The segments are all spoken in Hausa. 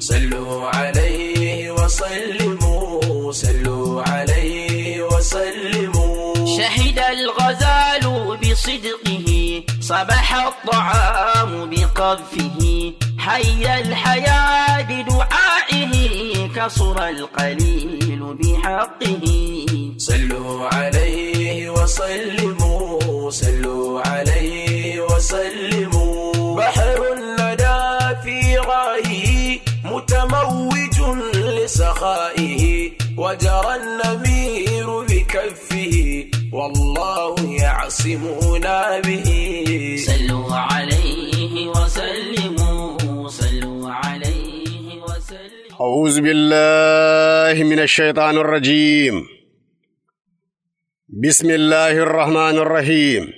صلوا عليه وسلموا صلوا عليه وسلموا. شهد الغزال بصدقه صبح الطعام بقذفه حي الحياة بدعائه كسر القليل بحقه. صلوا عليه وسلموا صلوا عليه وسلموا. بحر الندى في غائه متموج لسخائه وجرى النمير بكفه والله يعصمنا به. صلوا عليه وسلموا صلوا عليه وسلموا. أعوذ بالله من الشيطان الرجيم. بسم الله الرحمن الرحيم.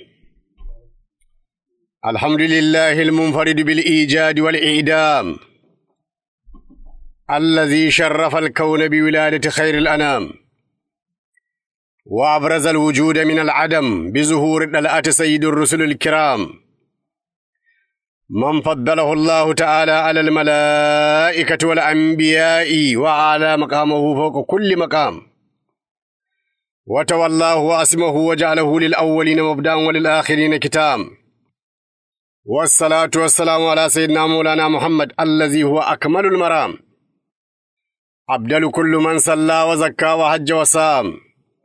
الحمد لله المنفرد بالإيجاد والإعدام الذي شرف الكون بولادة خير الأنام وأبرز الوجود من العدم بظهور دلالة سيد الرسل الكرام من فضله الله تعالى على الملائكة والأنبياء وعلى مقامه فوق كل مقام وتولاه وأسمه وجعله للأولين مبدأ وللآخرين كتام. والصلاة والسلام على سيدنا مولانا محمد الذي هو أكمل المرام أبدل كل من صلى وزكى وحج وصام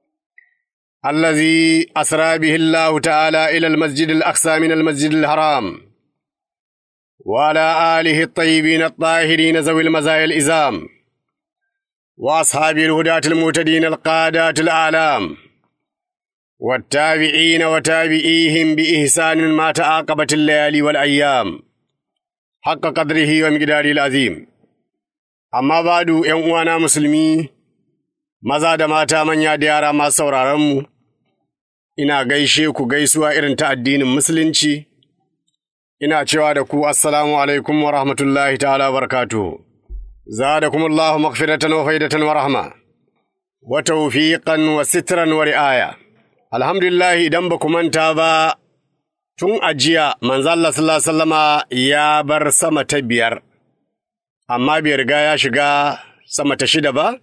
الذي أسرى به الله تعالى إلى المسجد الأقصى من المسجد الحرام وعلى آله الطيبين الطاهرين ذوي المزايا الإزام وأصحاب الهداة المهتدين القادات الأعلام والتابعين وتابعيهم بإحسان ما تعاقبت الليالي والأيام حق قدره ومقداره العظيم. أما بعد ‘yan'uwana musulmi, maza da mata manya da yara masu sauraronmu, ina gaishe ku gaisuwa irin ta addinin musulunci, ina cewa da ku assalamu alaikum wa rahmatullahi ta'ala wa barakatuhu. Zadakumullahu maghfiratan wa faidatan wa rahma, wa tawfiqan wa sitran wa ri'aya. Alhamdulillah idan ba ku manta ba, tun ajiya manzo Allah sallallahu alaihi wasallama ya bar sama ta biyar. Amma bai riga ya shiga sama ta shida ba,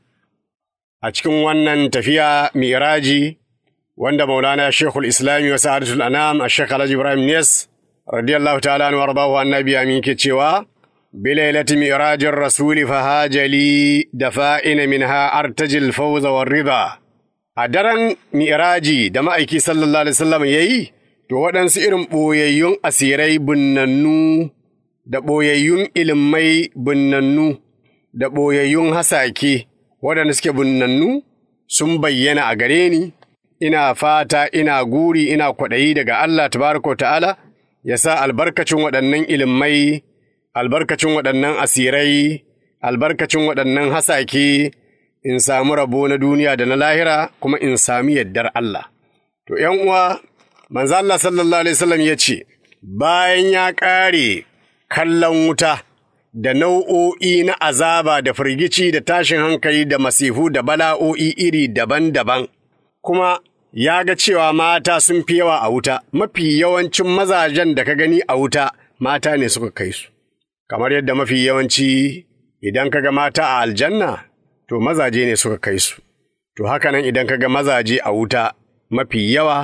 a cikin wannan tafiya mi'raji wanda Maulana Sheikhul Islami wa Sa'adatul Anam Sheikh Alhaji Ibrahim Niyas radiyallahu ta'ala anhu warḍahu annabi amin ke cewa bilailati mi'rajir rasuli fahajali dafa'ina minha artajil fawza war ridha. A daren mi'raji da ma'aiki sallallahu alaihi wasallam yayi to waɗansu irin ɓoyayyun asirai bunnannu da ɓoyayyun ilimai bunnannu da ɓoyayyun hasake waɗanda suke bunnannu sun bayyana a gare ni, ina fata, ina guri, ina kwaɗayi daga Allah tabaraka ta'ala ya sa albarkacin waɗannan ilimai, albarkacin waɗannan asirai, albarkacin waɗannan hasake in samu rabo na duniya da na lahira kuma in sami yaddar Allah. To uwa, manzo Allah sallallahu alaihi wasallam ya ce, bayan ya ƙare kallon wuta da nau'o'i na azaba da firgici da tashin hankali da masifu da bala'o'i iri daban-daban, kuma ya ga cewa mata sun fi yawa a wuta, mafi yawancin mazajen da ka gani a wuta mata ne suka kai su, kamar yadda mafi yawanci idan ka ga mata a aljanna to mazaje ne suka kai su, to haka nan idan ka ga mazaje a wuta mafi yawa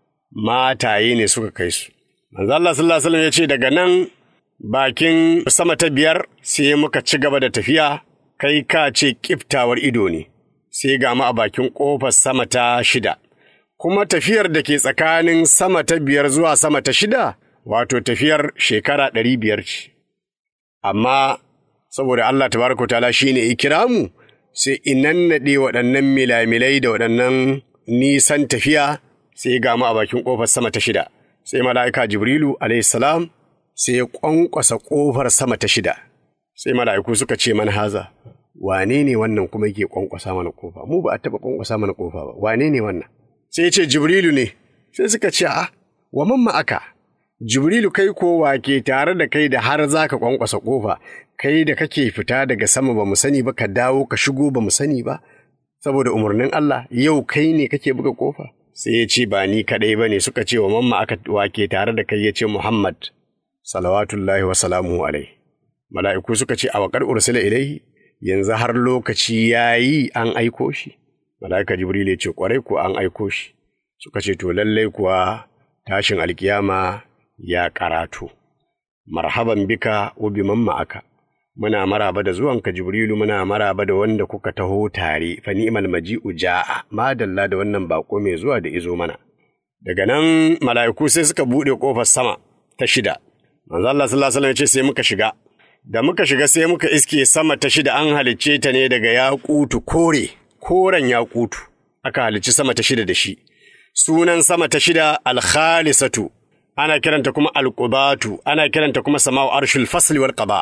mataye ne suka kai su. Manzo Allah sallallahu alaihi wasallam ya ce daga nan bakin sama ta biyar sai muka ci gaba da tafiya kai ka ce kiftawar ido ne, sai ga mu a bakin ƙofar sama ta shida. Kuma tafiyar da ke tsakanin sama ta biyar zuwa sama ta shida wato tafiyar shekara 500 ce. Amma saboda Allah tabaraka ta'ala shine ya kira mu sai inannaɗe waɗannan milamilai da waɗannan nisan tafiya sai ga mu a bakin ƙofar sama ta shida. Sai mala'ika Jibrilu alayhi salam sai ya ƙwanƙwasa ƙofar sama ta shida, sai mala'iku suka ce man haza, wane ne wannan kuma yake ƙwanƙwasa mana ƙofa, mu ba a taɓa ƙwanƙwasa mana ƙofa ba, wane ne wannan? Sai ya ce Jibrilu ne, sai suka ce wa mamma aka, Jibrilu kai kowa ke tare da kai da har za ka ƙwanƙwasa ƙofa, kai da kake fita daga sama ba mu sani ba ka dawo ka shigo ba mu sani ba, saboda umarnin Allah yau kai ne kake buga ƙofa. Sai ya ce ba ni kaɗai ba ne, suka ce wa mamma aka wake tare da kai, ya ce Muhammad salawatullahi wa salamu alai. mala'iku suka ce, "Awa qad ursila ilaihi, yanzu har lokaci yayi an aiko shi?" Mala'ika Jibril ya ce, "Ƙwarai ko an aiko shi." Suka ce, "To lallai kuwa tashin alkiyama ya karatu. Marhaban bika wa biman ma'aka. Muna maraba da zuwanka Jibrilu, muna maraba da wanda kuka taho tare, fa ni'mal maji'u ja'a, madalla da wannan bako mai zuwa da izo mana." Daga nan mala'iku sai suka buɗe ƙofar sama ta shida. Manzo Allah sallallahu alaihi wasallam ya ce sai muka shiga. Da muka shiga sai muka iske sama ta shida an halicce ta ne daga yakutu koren yakutu. Aka halicci sama ta shida da shi. Sunan sama ta shida al-khalisatu, ana kiranta kuma al-qubatu, ana kiranta kuma sama'u arshul fasli wal qaba.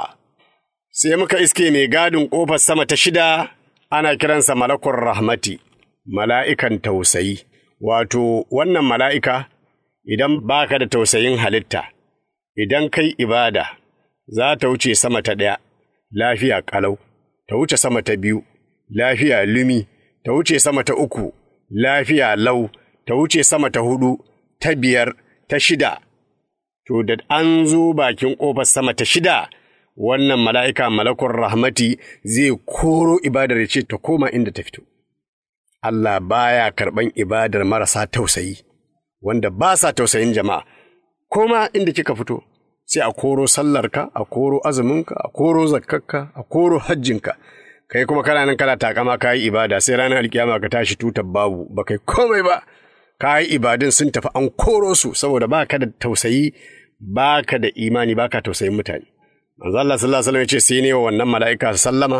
Sai muka iske mai gadin ƙofar sama ta shida ana kiransa malakun rahmati, mala'ikan tausayi. Wato, wannan mala'ika idan baka da tausayin halitta, idan kai ibada, za ta wuce sama ta ɗaya, lafiya ƙalau, ta wuce sama ta biyu, lafiya lumi, ta wuce sama ta uku, lafiya lau, ta wuce sama ta hudu, ta biyar, ta shida. To, da an zo bakin ƙofar sama ta shida, wannan mala'ika malakun rahmati zai koro ibadar ya ce ta koma inda ta fito. Allah baya karɓan ibadar marasa tausayi, wanda ba sa tausayin jama'a, koma inda kika fito, sai a koro sallarka, a koro azuminka, a koro zakkarka, a koro hajjinka, kai kuma kana nan kana takama ka yi ibada, sai ranar alkiyama ka tashi tutar babu, ba kai komai ba, ka yi ibadun sun tafi an koro su, saboda ba ka da tausayi, ba ka da imani, ba ka tausayin mutane. Manzo Allah sallallahu alaihi wasallam ya ce sai ne wa wannan mala'ika sallama,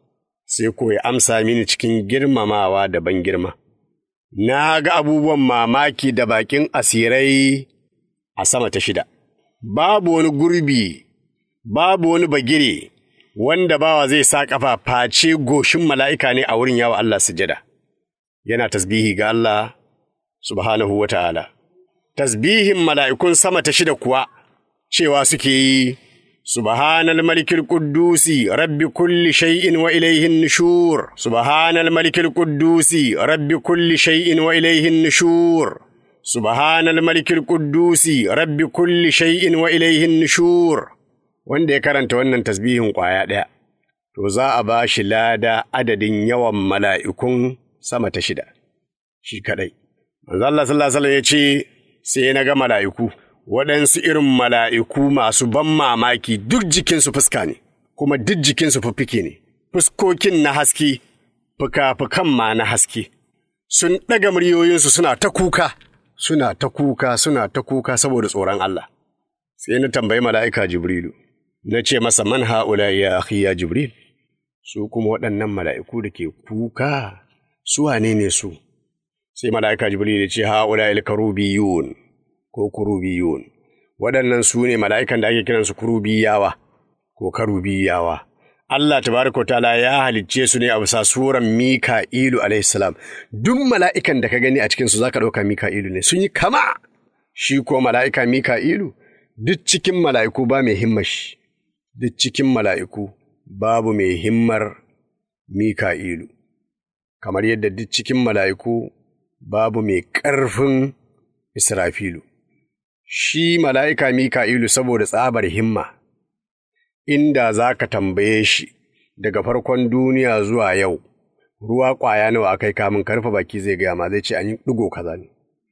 sai ko ya amsa mini cikin girmamawa da ban girma. Na ga abubuwan mamaki da bakin asirai a sama ta shida. Babu wani gurbi, babu wani bagire wanda bawa zai sa ƙafa face goshin mala'ika ne a wurin yawa Allah sujada. Yana tasbihi ga Allah subhanahu wa ta'ala. Tasbihin mala'ikun sama ta shida kuwa cewa suke yi, Subhanal malikil Quddusi rabbi kulli shay'in wa ilayhin nushur. Subhanal malikil Quddusi rabbi kulli shay'in wa ilayhin nushur. Subhanal malikil Quddusi rabbi kulli shay'in wa ilayhin nushur. Wanda ya karanta wannan tasbihin ƙwaya ɗaya, to za a ba shi lada adadin yawan mala'ikun sama ta shida, shi kaɗai. Manzo Allah sallallahu alaihi wasallam ya ce, sai na ga mala'iku, waɗansu irin mala'iku masu ban mamaki, duk jikinsu fuska ne, kuma duk jikinsu fiffike ne, fuskokin na haske, fuka-fukan ma na haske, sun ɗaga muryoyinsu suna ta kuka, suna ta kuka, suna ta kuka saboda tsoron Allah. Sai na tambayi mala'ika Jibrilu, na ce masa, man ha'ula ya akhi ya Jibril, su kuma waɗannan mala'iku da ke kuka, su wane ne su? Sai mala'ika Jibril ya ce, ha'ula il-karubiyun ko kurubiyun, waɗannan su ne mala'ikan da ake kiransu kurubiyawa ko karubiyawa. Allah tabaraka wa ta'ala ya halicce su ne a bisa suran Mika'ilu alayhi salam. Duk mala'ikan da ka gani a cikinsu za ka ɗauka Mika'ilu ne, sun yi kama. Shi ko mala'ika Mika'ilu, duk cikin mala'iku ba mai himmar shi, duk cikin mala'iku babu mai himmar Mika'ilu, kamar yadda duk cikin mala'iku babu mai ƙarfin Israfilu. Shi mala'ika Mika'ilu saboda tsabar himma, inda za ka tambaye shi daga farkon duniya zuwa yau, ruwa ƙwaya nawa aka yi kamun karfa baki zai gaya ma, zai ce an yi ɗigo kaza ne.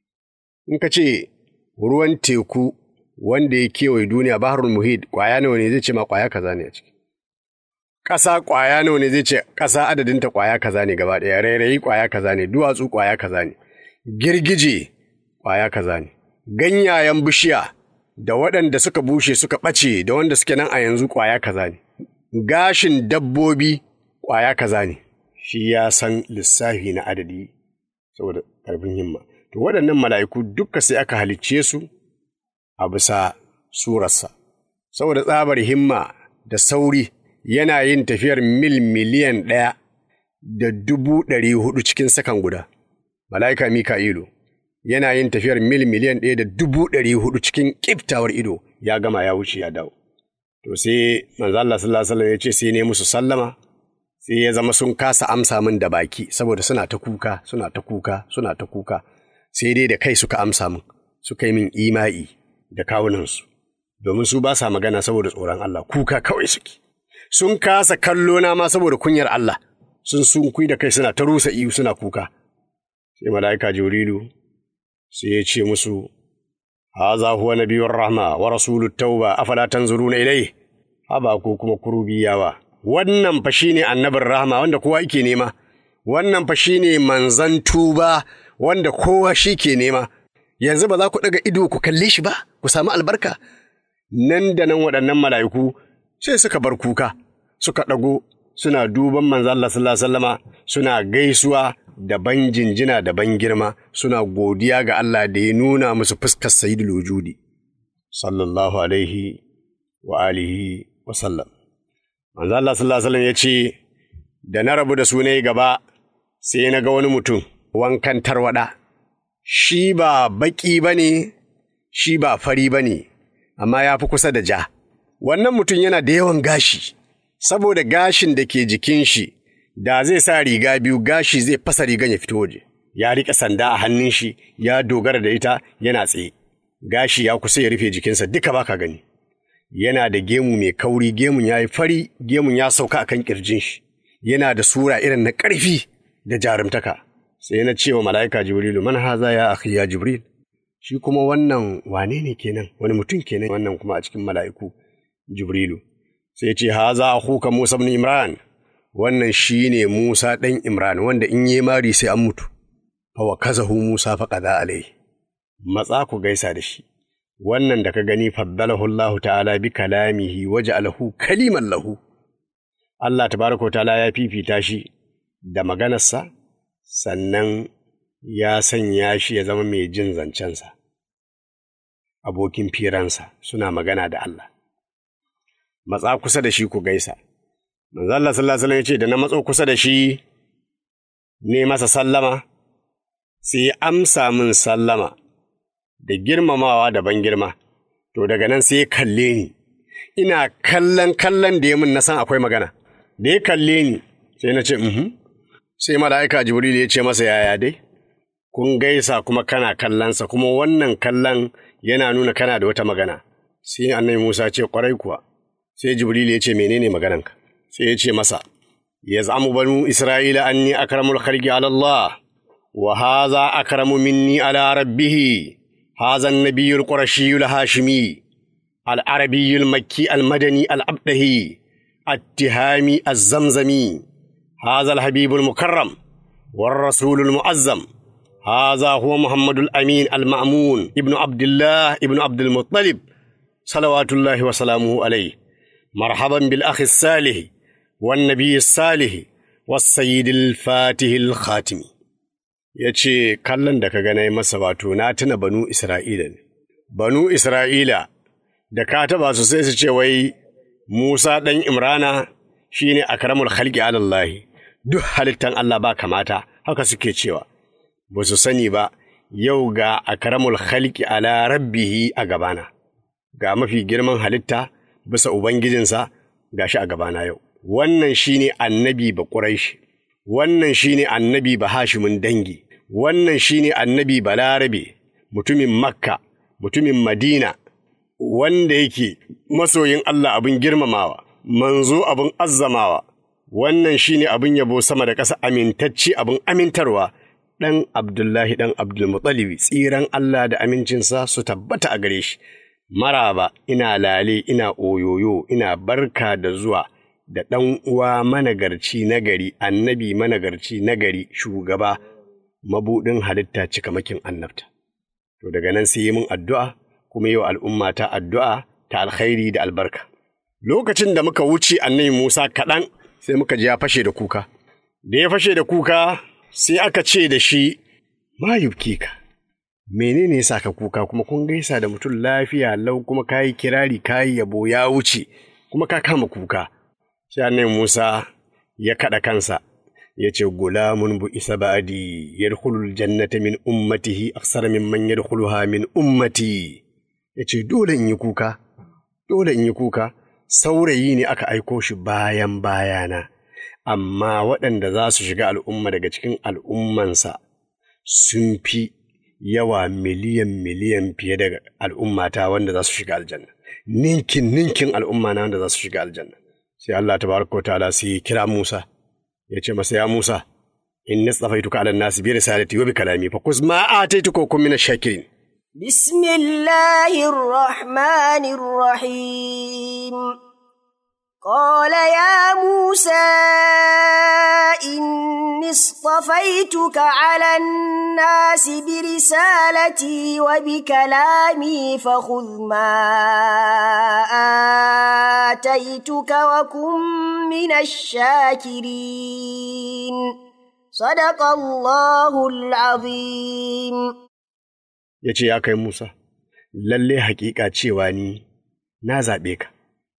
In ka ce ruwan teku wanda ya kewaye duniya Baharul Muhit ƙwaya nawa ne, zai ce ma ƙwaya kaza ne a ciki. Ƙasa ƙwaya nawa ne, zai ce ƙasa adadinta ƙwaya kaza ne gaba ɗaya, rairayi ƙwaya kaza ne, duwatsu ƙwaya kaza ne, girgije ƙwaya kaza ne, ganyayen bishiya da waɗanda suka bushe suka ɓace da wanda suke nan a yanzu ƙwaya kaza ne, gashin dabbobi ƙwaya kaza ne. Shi ya san lissafi na adadi saboda ƙarfin himma. To waɗannan mala'iku dukka sai aka halicce su a bisa surarsa, saboda tsabar himma da sauri yana yin tafiyar mil miliyan 1,400,000 cikin sakan guda. Mala'ika Mika'ilu yana yin tafiyar mil miliyan 1,400,000 cikin ƙiftawar ido, ya gama ya wuce ya dawo. To sai manzo Allah sallallahu alaihi wasallam ya ce sai ne musu sallama, sai ya zama sun kasa amsa min da baki saboda suna ta kuka, suna ta kuka, suna ta kuka. Sai dai da kai suka amsa min, suka yi min ima'i da kawunansu, domin su ba sa magana saboda tsoron Allah, kuka kawai suke. sun kasa kallo na ma saboda kunyar Allah, sun sunkui da kai suna ta rusa ihu suna kuka. Sai mala'ika Jibrilu sai ya ce musu, haza huwa nabiyyur rahma wa rasulut tauba afala tanzuruna ilayhi. Haba ko kuma kurubiyawa. Wannan fa shine annabin rahma wanda kowa yake nema. Wannan fa shine manzon tuba wanda kowa shi ke nema. Yanzu ba za ku daga ido ku kalle shi ba, ku samu albarka. Nan da nan waɗannan mala'iku sai suka bar kuka, suka ɗago suna duban manzo Allah sallallahu alaihi wasallama, suna gaisuwa da ban jinjina da ban girma, suna godiya ga Allah da ya nuna musu fuskar sayyidul wujudi sallallahu alaihi wa alihi wa sallam. Manzo Allah sallallahu alaihi wasallam ya ce, da na rabu da su ne gaba sai na ga wani mutum wankan tarwada, shi ba baki bane, shi ba fari bane, amma ya fi kusa da ja. Wannan mutum yana da yawan gashi, saboda gashin da ke jikin shi, da zai sa riga biyu gashi zai fasa rigan ya fito waje. Ya riƙe sanda a hannun shi, ya dogara da ita yana tsaye. Gashi ya kusa ya rufe jikinsa duka baka gani. Yana da gemu mai kauri, gemun ya yi fari, gemun ya sauka akan ƙirjin shi. Yana da sura irin na ƙarfi da jarumtaka. Sai na ce wa mala'ika Jibrilu, man haza ya akhi ya Jibril? Shi kuma wannan wane ne kenan? Wani mutum kenan wannan kuma a cikin mala'iku Jibrilu. Sai ce, haza akhuka Musa ibn Imran. Wannan shi ne Musa ɗan Imran, wanda in yi mari sai an mutu. Hawa kazahu Musa faƙaza alai. Matsa ku gaisa da shi. Wannan da ka gani faddalahu Allah ta'ala bi kalamihi waja'alahu kaliman lahu. Allah tabaraka ta'ala ya fifita shi da maganarsa, sannan ya sanya shi ya zama mai jin zancensa. Abokin firansa suna magana da Allah. Matsa kusa da shi ku gaisa. Manzo Allah sallallahu alaihi wasallam ya ce da na matso kusa da shi ne masa sallama, sai ya amsa min sallama da girmamawa da ban girma. To daga nan sai ya kalle ni, ina kallon da ya min na san akwai magana. Da ya kalle ni sai na ce sai mala'ika Jibril ya ce masa, yaya dai? Kun gaisa kuma kana kallonsa, kuma wannan kallon yana nuna kana da wata magana. Sai annabi Musa ce, kwarai kuwa. Sai Jibril ya ce, menene maganarka? Sai ya ce masa, yaz'amu banu Isra'ila anni akramul khalqi ala Allah, wa haza akramu minni ala rabbih. هذا النبي القرشي الهاشمي العربي المكي المدني الأبدهي التهامي الزمزمي، هذا الحبيب المكرم والرسول المعظم، هذا هو محمد الأمين المأمون ابن عبد الله ابن عبد المطلب صلوات الله وسلامه عليه. مرحبا بالأخ الصالح والنبي الصالح والسيد الفاتح الخاتم. Ya ce, kallon da ka gana masa wato na tuna banu Isra'ila ne. Banu Isra'ila da ka taba su sai su ce wai Musa ɗan Imrana shi ne akramul khalqi alallahi, duk halittan Allah ba kamata, haka suke cewa. Ba su sani ba, yau ga akramul khalqi ala rabbihi a gabana, ga mafi girman halitta bisa Ubangijinsa ga shi a gabana yau. Wannan shi ne annabi ba Quraishi, wannan shi ne annabi ba Hashimin dangi. Wannan shi ne annabi Balarabe, mutumin Makka, mutumin Madina, wanda yake masoyin Allah abin girmamawa, manzo abin azzamawa. Wannan shi ne abin yabo sama da ƙasa, amintacce abin amintarwa, ɗan Abdullahi ɗan Abdulmuttalibi, tsiran Allah da amincinsa su tabbata a gare shi. Maraba, ina lale, ina oyoyo, ina barka da zuwa da ɗan uwa managarci nagari, annabi managarci nagari, shugaba, mabuɗin halitta cikamakin annabta. To daga nan sai yi min addu'a, kuma yi wa al'umma ta addu'a ta alkhairi da albarka. Lokacin da muka wuce annabi Musa kaɗan sai muka ji ya fashe da kuka. Da ya fashe da kuka sai aka ce da shi, ma yubki ka, menene ya sa ka kuka, kuma kun gaisa da mutum lafiya lau, kuma ka yi kirari ka yi yabo ya wuce, kuma ka kama kuka. Sai annabi Musa ya kaɗa kansa. Ya ce, gulamun bu isa ba'adi, yadkhulul jannata min ummatihi aksara mimman yadkhuluha min ummati. Ya ce, dole in yi kuka, saurayi ne aka aiko shi bayan bayana, amma waɗanda za su shiga al'umma daga cikin al'ummansa sun fi yawa miliyan fiye da al'ummata wanda za su shiga aljanna. Ninkin al'umma na wanda za su shiga aljanna. sai Allah tabaraka ta'ala sai kira Musa ya ce masa ya Musa inni tsafaituka 'ala an-nasi bi risalati wa bi kalami fa kuz ma ataituka wa kun min ash-shakirin. Bismillahir Rahmanir Rahim. قال يا موسى إني اصطفيتك على الناس برسالتي وبكلامي فخذ ما آتيتك وكن من الشاكرين صدق الله العظيم. yace ya kai Musa lalle hakika cewa ni na zabe ka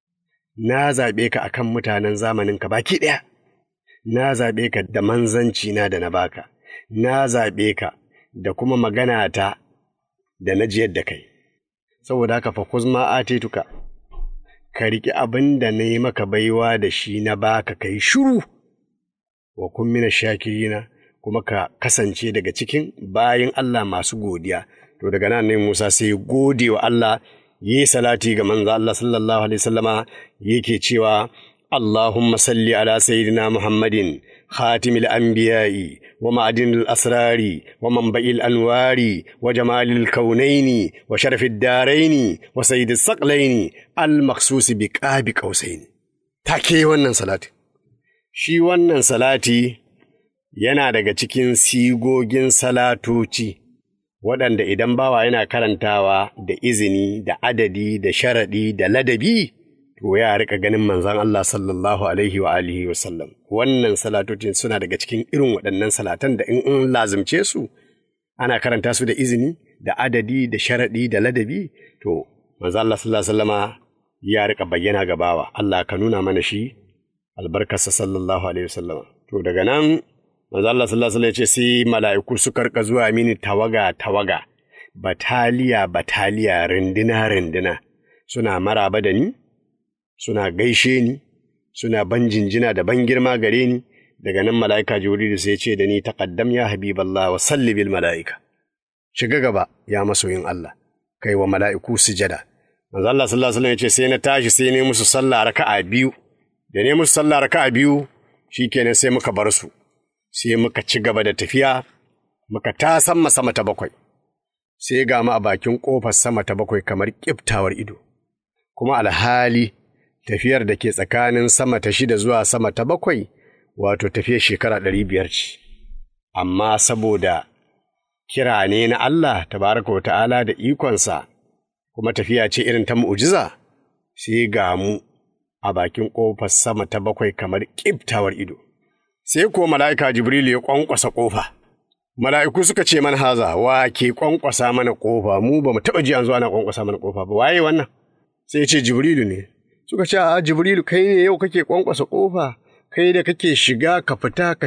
akan mutanen zamaninka baki ɗaya, na zaɓe ka da manzanci na da na baka, na zaɓe ka da kuma magana ta da na jiyar da kai, saboda haka fa kuzma atetuka, ka riƙi abin da na yi maka baiwa da shi na baka ka yi shuru, wa kun mina shakirina kuma ka kasance daga cikin bayin Allah masu godiya. To daga nan ne Musa sai gode wa Allah, yi salati ga manzo Allah sallallahu alaihi wasallama, yake cewa Allahumma salli ala sayyidina Muhammadin khatimil anbiya'i wa ma'adinil asrari wa manba'il anwari wa jamalil kaunaini wa sharafid daraini wa sayyidis saqlaini al makhsus bi qabi qausaini. Take wannan salati, shi wannan salati yana daga cikin sigogin salatoci waɗanda idan bawa yana karantawa da izini, da adadi, da sharaɗi, da ladabi, to ya riƙa ganin manzon Allah sallallahu alaihi wa alihi wa sallam. Wannan salatocin suna daga cikin irin waɗannan salatan da in lazimce su, ana karanta su da izini, da adadi, da sharaɗi, da ladabi, to manzon Allah sallallahu alaihi wa sallama ya riƙa bayyana ga bawa. Allah ka nuna mana shi, albarkarsa sallallahu alaihi wa sallama. To daga nan manzo Allah sallallahu alaihi wasallam ya ce sai mala'iku suka rika zuwa mini tawaga, bataliya, rindina, suna maraba da ni, suna gaishe ni, suna ban jinjina da ban girma gare ni. Daga nan mala'ika Jibrilu sai ya ce da ni taqaddam ya habiballah wa salli bil mala'ika, shiga gaba ya masoyin Allah, kai wa mala'iku sujada. Manzo Allah sallallahu alaihi wasallam ya ce sai na tashi sai ne musu sallah raka'a biyu, da ne musu sallah raka'a biyu shikenan sai muka bar su. Sai muka ci gaba da tafiya, muka tasamma sama ta bakwai, sai ga mu a bakin ƙofar sama ta bakwai kamar ƙiftawar ido, kuma alhali tafiyar da ke tsakanin sama ta shida zuwa sama ta bakwai, wato tafiyar shekara 500 ce, amma saboda kira ne na Allah tabaraka wa ta'ala da ikonsa, kuma tafiya ce irin ta mu'ujiza, sai ga mu a bakin ƙofar sama ta bakwai kamar ƙiftawar ido. Sai ko mala'ika Jibrilu ya ƙwanƙwasa ƙofa. Mala'iku suka ce man haza, wa ke ƙwanƙwasa mana ƙofa, mu ba mu taɓa ji an zo ana ƙwanƙwasa mana ƙofa ba, waye wannan? Sai ya ce Jibrilu ne. Suka ce a Jibrilu kai ne yau kake ƙwanƙwasa ƙofa, kai da kake shiga ka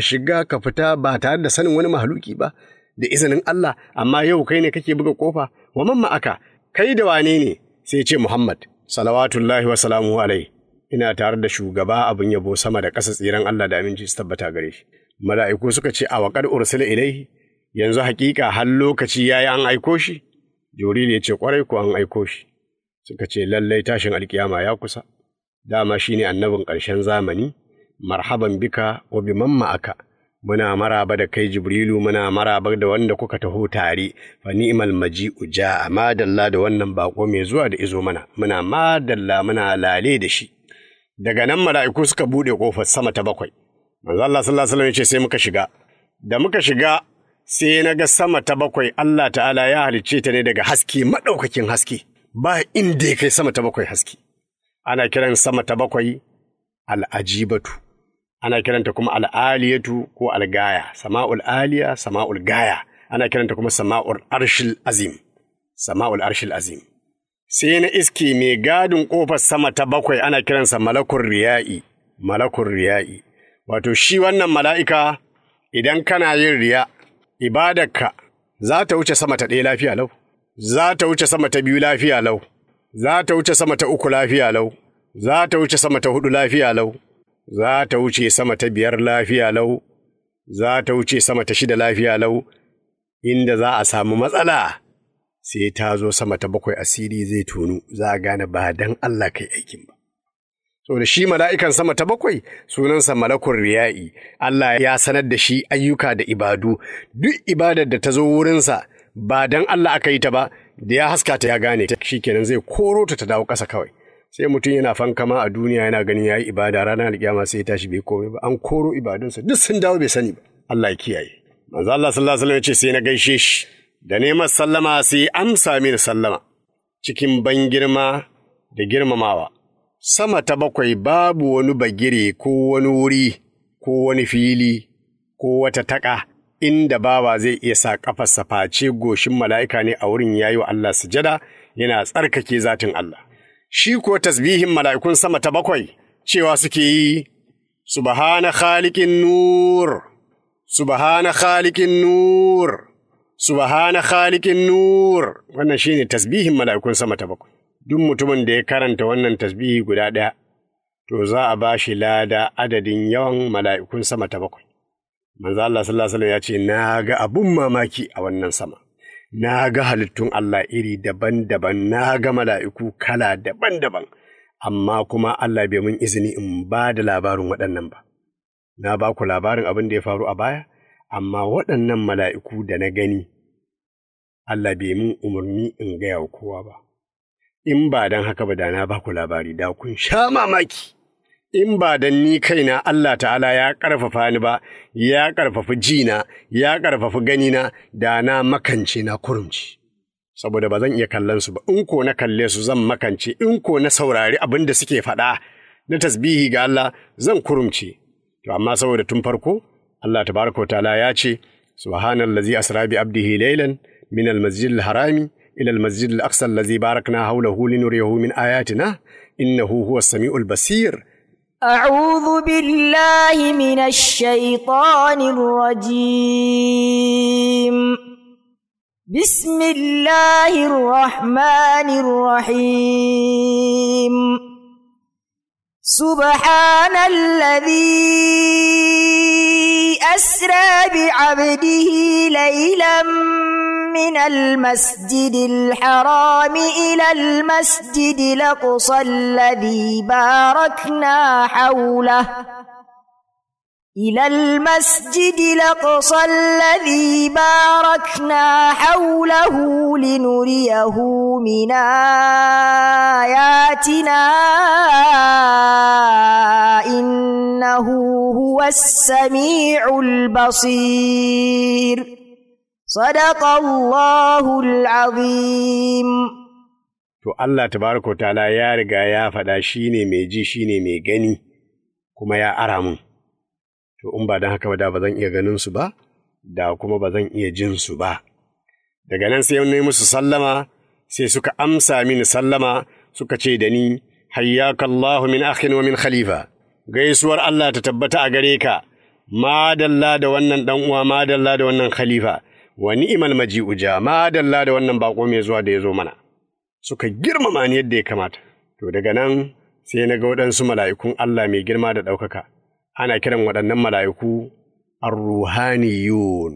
fita ba tare da sanin wani mahaluki ba, da izinin Allah, amma yau kai ne kake buga ƙofa, wa man ma'aka, kai da wane ne? Sai ya ce Muhammad, salawatullahi wa salamuhu alaihi. Ina tare da shugaba abin yabo sama da ƙasa tsiran Allah da aminci su tabbata gare shi. Mala'iku suka ce a waƙar ursula ilaihi, yanzu haƙiƙa har lokaci yayi an aiko shi? Jibril ya ce ƙwarai ko an aiko shi. Suka ce lallai tashin alƙiyama ya kusa. Dama shine annabin ƙarshen zamani, marhaban bika wa biman ma'aka. Muna maraba da kai Jibrilu, muna maraba da wanda kuka taho tare, fa ni'mal maji'u ja'a, madalla da wannan bako mai zuwa da izo mana, muna madalla muna lale da shi. Daga nan mala'iku suka buɗe ƙofar sama ta bakwai. Manzo Allah sallallahu alaihi wasallam ya ce sai muka shiga. Da muka shiga sai na ga sama ta bakwai Allah ta'ala ya halicce ta ne daga haske, maɗaukakin haske. Ba inda ya kai sama ta bakwai haske. Ana kiran sama ta bakwai al'ajibatu. Ana kiranta kuma al'aliyatu ko algaya. Sama'ul aliya, sama'ul gaya. Ana kiranta kuma sama'ul arshil azim. Sama'ul arshil azim. Sai na iske mai gadin ƙofar sama ta bakwai ana kiransa malakun riya'i, wato shi wannan mala'ika idan kana yin riya, ibadarka za ta wuce sama ta ɗaya lafiya lau, za ta wuce sama ta biyu lafiya lau, za ta wuce sama ta uku lafiya lau, za ta wuce sama ta huɗu lafiya lau, za ta wuce sama ta biyar lafiya lau, za ta wuce sama ta shida lafiya lau, inda za a samu matsala. Sai ta zo sama ta bakwai asiri zai tonu, za a gane ba dan Allah kai aikin ba. Saboda shi mala'ikan sama ta bakwai sunansa malakun riya'i, Allah ya sanar da shi ayyuka da ibadu, duk ibadar da ta zo wurinsa ba don Allah aka yi ta ba, da ya haska ta ya gane ta shi kenan zai koro ta dawo ƙasa kawai. Sai mutum yana fankama a duniya yana ganin ya yi ibada ranar alƙiyama sai ya tashi bai komai ba, an koro ibadunsa duk sun dawo bai sani ba. Allah ya kiyaye. Manzo Allah sallallahu alaihi wasallam ya ce sai na gaishe shi da neman sallama sai amsa mini sallama cikin ban girma da girmamawa. Sama ta bakwai babu wani bagire ko wani wuri ko wani fili ko wata taƙa inda bawa zai iya sa ƙafarsa face goshin mala'ika ne a wurin yayi wa Allah sujada yana tsarkake zatin Allah. Shi ko tasbihin mala'ikun sama ta bakwai cewa suke yi, Subhana khaliqin nur, Subhana khaliqin nur, Subhana khaliqin nur, wannan shine tasbihin mala'ikun sama ta bakwai. Duk mutumin da ya karanta wannan tasbihi guda ɗaya, to za a ba shi lada adadin yawan mala'ikun sama ta bakwai. Manzo Allah sallallahu alaihi wasallam ya ce, na ga abun mamaki a wannan sama. Na ga halittun Allah iri daban-daban, na ga mala'iku kala daban-daban, amma kuma Allah bai mun izini in ba da labarin waɗannan ba. Na ba ku labarin abin da ya faru a baya, amma waɗannan mala'iku da na gani, Allah bai mun umarni in gaya wa kowa ba. In ba don haka ba da na ba ku labari da kun sha mamaki. In ba don ni kaina Allah ta'ala ya ƙarfafa ni ba, ya ƙarfafi jina, ya ƙarfafi ganina, da na makance na kurumci. Saboda ba zan iya kallon su ba, in ko na kalle su zan makance, in ko na saurari abin da suke faɗa na tasbihi ga Allah zan kurumce. To amma saboda tun farko, Allah tabaraka wa ta'ala ya ce, Subhanallazi asra bi abdihi laylan min al-masjidil harami إلى المسجد الأقصى الذي باركنا حوله لنريه من آياتنا إنه هو السميع البصير. أعوذ بالله من الشيطان الرجيم. بسم الله الرحمن الرحيم. سبحان الذي أسرى بعبده ليلا من المسجد الحرام إلى المسجد الأقصى الذي باركنا حوله لنريه من آياتنا إنه هو السميع البصير. صدق الله العظيم. To Allah tabaraka ta'ala ya riga ya faɗa shine mai ji shine mai gani kuma ya ara mun. To in ba don haka ba da ba zan iya ganin su ba, da kuma ba zan iya jin su ba. Daga nan sai ne musu sallama, sai suka amsa mini sallama suka ce da ni, hayyakallahu min akhin wa min khalifa. Gaisuwar Allah ta tabbata a gare ka, madalla da wannan dan uwa, madalla da wannan khalifa. Wa ni'mal maji'u ja, madalla da wannan bako mai zuwa da ya zo mana. Suka girmama ni yadda ya kamata. To daga nan sai na ga waɗansu mala'ikun Allah mai girma da ɗaukaka. Ana kiran waɗannan mala'iku ar-ruhaniyun,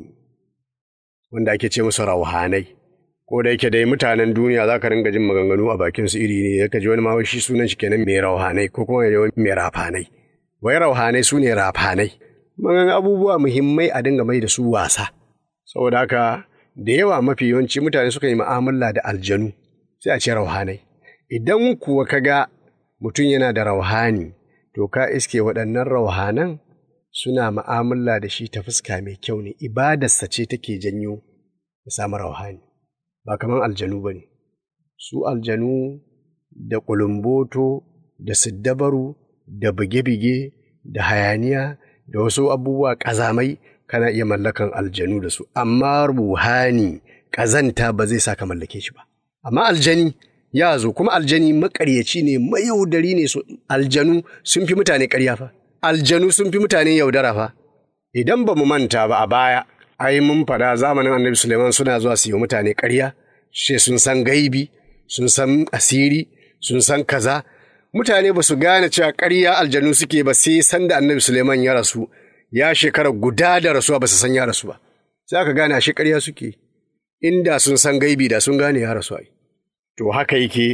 wanda ake ce musu rauhanai. Ko da yake dai mutanen duniya za ka ringa jin maganganu a bakin su iri ne, yaka ji wani ma shi sunan shi kenan mai rauhanai ko kuma mai rafanai. Wai rauhanai su ne rafanai. Magan abubuwa muhimmai a dinga mai da su wasa. Saboda haka da yawa mafi yawanci mutane suka yi mu'amala da aljanu sai a ce rauhanai. Idan kuwa ka ga mutum yana da rauhani, to ka iske waɗannan rauhanan suna mu'amala da shi ta fuska mai kyau ne, ibadarsa ce take janyo ya samu rauhani, ba kamar aljanu ba ne. Su aljanu da ƙulumboto, da siddabaru, da bige-bige, da hayaniya, da wasu abubuwa ƙazamai, kana iya mallakan aljanu da su, amma ruhani ƙazanta ba zai sa ka mallake shi ba. Amma aljani ya zo, kuma aljani maƙaryaci ne, mayaudari ne. Aljanu sun fi mutane ƙarya fa, aljanu sun fi mutane yaudara fa. Idan ba mu manta ba a baya, ai mun faɗa zamanin Annabi Suleiman suna zuwa su yi mutane ƙarya, sai sun san gaibi, sun san asiri, sun san kaza. Mutane ba su gane cewa ƙarya aljanu suke ba sai sanda Annabi Suleiman ya rasu, ya shekara guda da rasuwa ba su san ya rasu ba. Sai aka gane ashe ƙarya suke. Inda sun san gaibi da sun gane ya rasu ai. To haka yake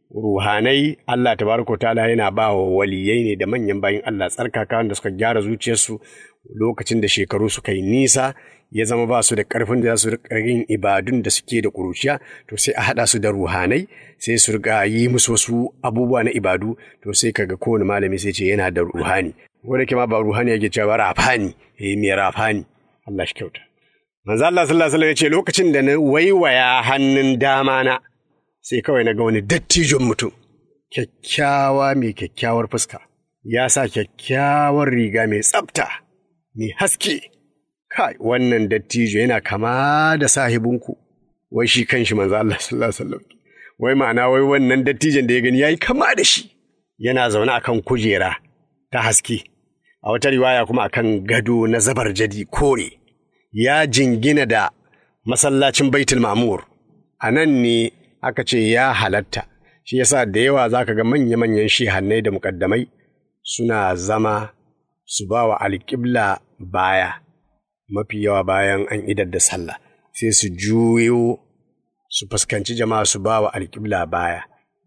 ruhanai Allah tabaraka ta'ala yana ba wa waliyai ne da manyan bayin Allah tsarkaka wanda suka gyara zuciyarsu lokacin da shekaru suka yi nisa ya zama ba su da ƙarfin da za su riƙa yin ibadun da suke da ƙuruciya, to sai a haɗa su da ruhanai sai su riƙa yi musu wasu abubuwa na ibadu, to sai kaga kowane malami sai ce yana da ruhani, wanda ke ma ba ruhani yake cewa rafani, mai rafani, Allah shi kyauta. Manzo Allah sallallahu alaihi wasallam ya ce lokacin da na waiwaya hannun dama na sai kawai na ga wani dattijon mutum, kyakkyawa mai kyakkyawar fuska, ya sa kyakkyawar riga mai tsafta, mai haske. Kai, wannan dattijo yana kama da sahibinku, wai shi kanshi manzo Allah sallallahu alaihi wasallam. Wai ma'ana wai wannan dattijon da ya gani yayi kama da shi, yana zaune akan kujera ta haske, a wata riwaya kuma akan gado na zabarjadi kore, ya jingina da masallacin Baitul Ma'mur. A nan ne aka ce ya halatta, shi yasa da yawa zaka ga manya-manyan shehannai da muƙaddamai suna zama su ba wa alƙibla baya. Mafi yawa bayan an idar da sallah sai su juyo su fuskanci jama'a su ba wa alƙibla baya,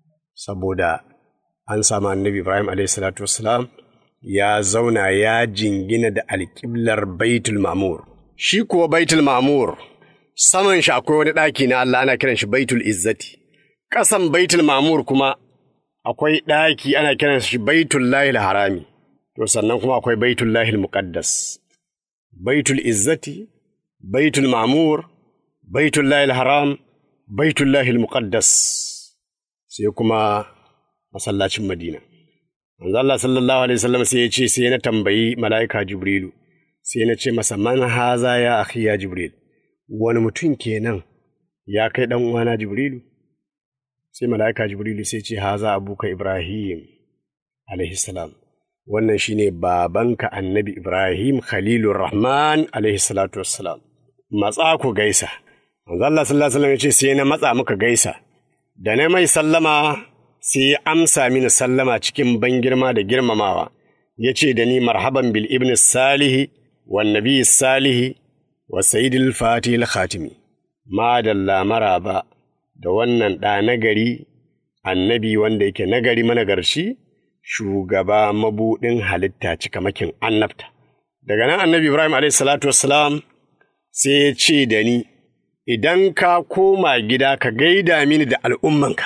saboda an samu annabi Ibrahim a.s. ya zauna ya jingina da alƙiblar Baitul Ma'mur. Shi kuwa Baitul Ma'mur saman shi akwai wani ɗaki na Allah ana kiran shi Baitul Izzati, ƙasan Baitul Ma'mur kuma akwai ɗaki ana kiran shi Baitul Lahil Harami, to sannan kuma akwai Baitul Lahil Muqaddas. Baitul Izzati, Baitul Ma'mur, Baitul Lahil Haram, Baitul Lahil Muqaddas, sai kuma masallacin Madina. Manzo Allah sallallahu alaihi wasallam sai ya ce sai na tambayi mala'ika Jibrilu, sai na ce masa man haza ya akhi ya Jibril, wani mutum kenan ya kai dan uwana Jibrilu? Sai mala'ika Jibrilu sai ce haza abuka Ibrahim alaihi salam. Wannan shi ne babanka annabi Ibrahim Khalilur Rahman alaihi salatu wassalam. Matsa ku gaisa. Manzo Allah sallallahu alaihi wasallam ya ce sai na matsa muka gaisa. Da na mai sallama sai ya amsa mini sallama cikin ban girma da girmamawa. Ya ce da ni marhaban bil ibn salihi wan nabi salihi wa sayyidil fatihil khatimi. Madalla maraba da wannan ɗa nagari, annabi wanda yake nagari managarci, shugaba mabuɗin halitta cikamakin annabta. Daga nan annabi Ibrahim a.s. sai ya ce da ni, idan ka koma gida ka gaida mini da al'ummanka,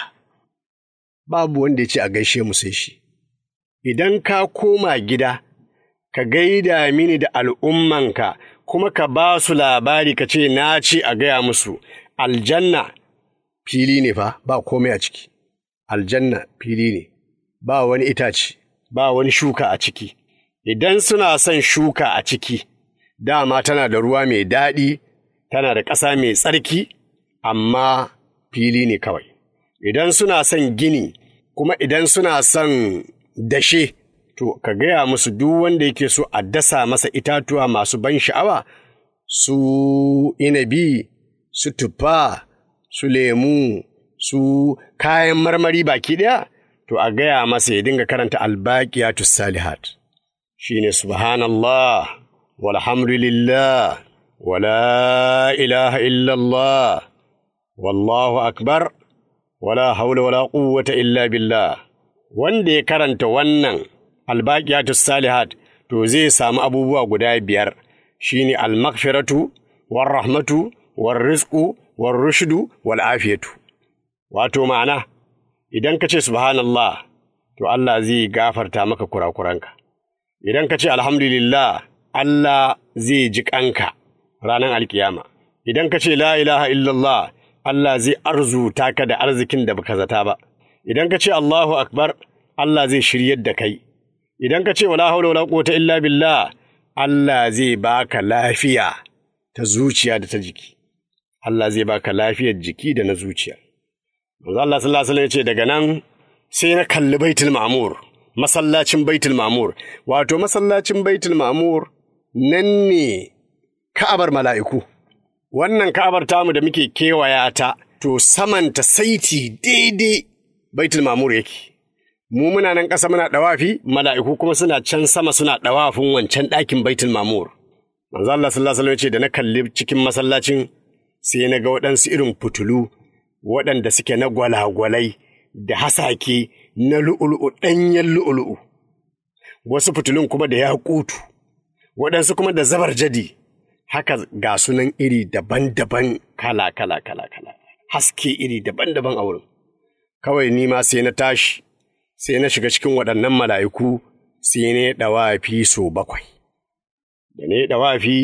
babu wanda ya ce a gaishe mu sai shi. Idan ka koma gida ka gaida mini da al'ummanka kuma ka ba su labari ka ce na ce a gaya musu, aljanna fili ne fa ba komai a ciki, aljanna fili ne. Ba wani itace, ba wani shuka a ciki, idan suna son shuka a ciki, dama tana da ruwa mai daɗi, tana da ƙasa mai tsarki, amma fili ne kawai. Idan suna son gini, kuma idan suna son dashe, to ka gaya musu duk wanda yake so a dasa masa itatuwa masu ban sha'awa, su inabi, su tuffa, su lemu, su kayan marmari baki ɗaya, to a gaya masa ya dinga karanta albaqiyatus salihat, shine subhanallah walhamdulillah wala ilaha illallah wallahu akbar wala haula wala quwwata illa billah. Wanda ya karanta wannan albaqiyatus salihat to zai samu abubuwa guda 5, shine almaghfiratu warrahmatu warrizqu warrushdu walafiyatu. Wato ma'ana idan ka ce subhanallah, to Allah zai gafarta maka kurakuranka. Idan ka ce alhamdulillah, Allah zai ji ƙanka ranar alkiyama. Idan ka ce la ilaha illallah, Allah zai arzuta ka da arzikin da baka zata ba. Idan ka ce Allahu akbar, Allah zai shiryar da kai. Idan ka ce wala haula wala quwwata illa billah, Allah zai baka lafiya ta zuciya da ta jiki. Allah zai baka lafiyar jiki da na zuciya. Manzo Allah sallallahu alaihi wasallam ya ce daga nan sai na kalli Baitul Ma'mur, masallacin Baitul Ma'mur. Wato masallacin Baitul Ma'mur nan ne Ka'abar mala'iku. Wannan Ka'abar tamu da muke kewaya ta, to samanta saiti daidai Baitul Ma'mur yake. Mu muna nan ƙasa muna ɗawafi, mala'iku kuma suna can sama suna ɗawafin wancan ɗakin Baitul Ma'mur. Manzo Allah sallallahu alaihi wasallam ya ce da na kalli cikin masallacin sai na ga waɗansu irin fitulu waɗanda suke na gwalagwalai da hasake na lu'ulu'u, ɗanyen lu'ulu'u, wasu fitilun kuma da yaƙutu, waɗansu kuma da zabarjadi, haka ga sunan iri daban-daban kala, haske iri daban-daban a wurin. Kawai ni ma sai na tashi, sai na shiga cikin waɗannan mala'iku, sai na ɗawafi so 7. Da na ɗawafi,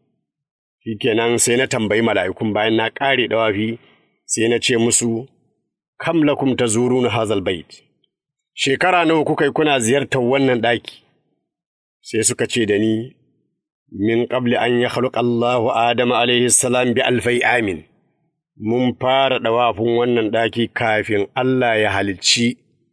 shi kenan sai na tambayi mala'ikun bayan na ƙare ɗawafi, sai na ce musu, kam lakum tazuruna hazal bait, shekara nawa kuka yi kuna ziyartar wannan ɗaki? Sai suka ce da ni, min qabli an ya khaluqa Allahu Adama alaihi salam bi alfai amin, mun fara ɗawafin wannan ɗaki kafin Allah ya halicci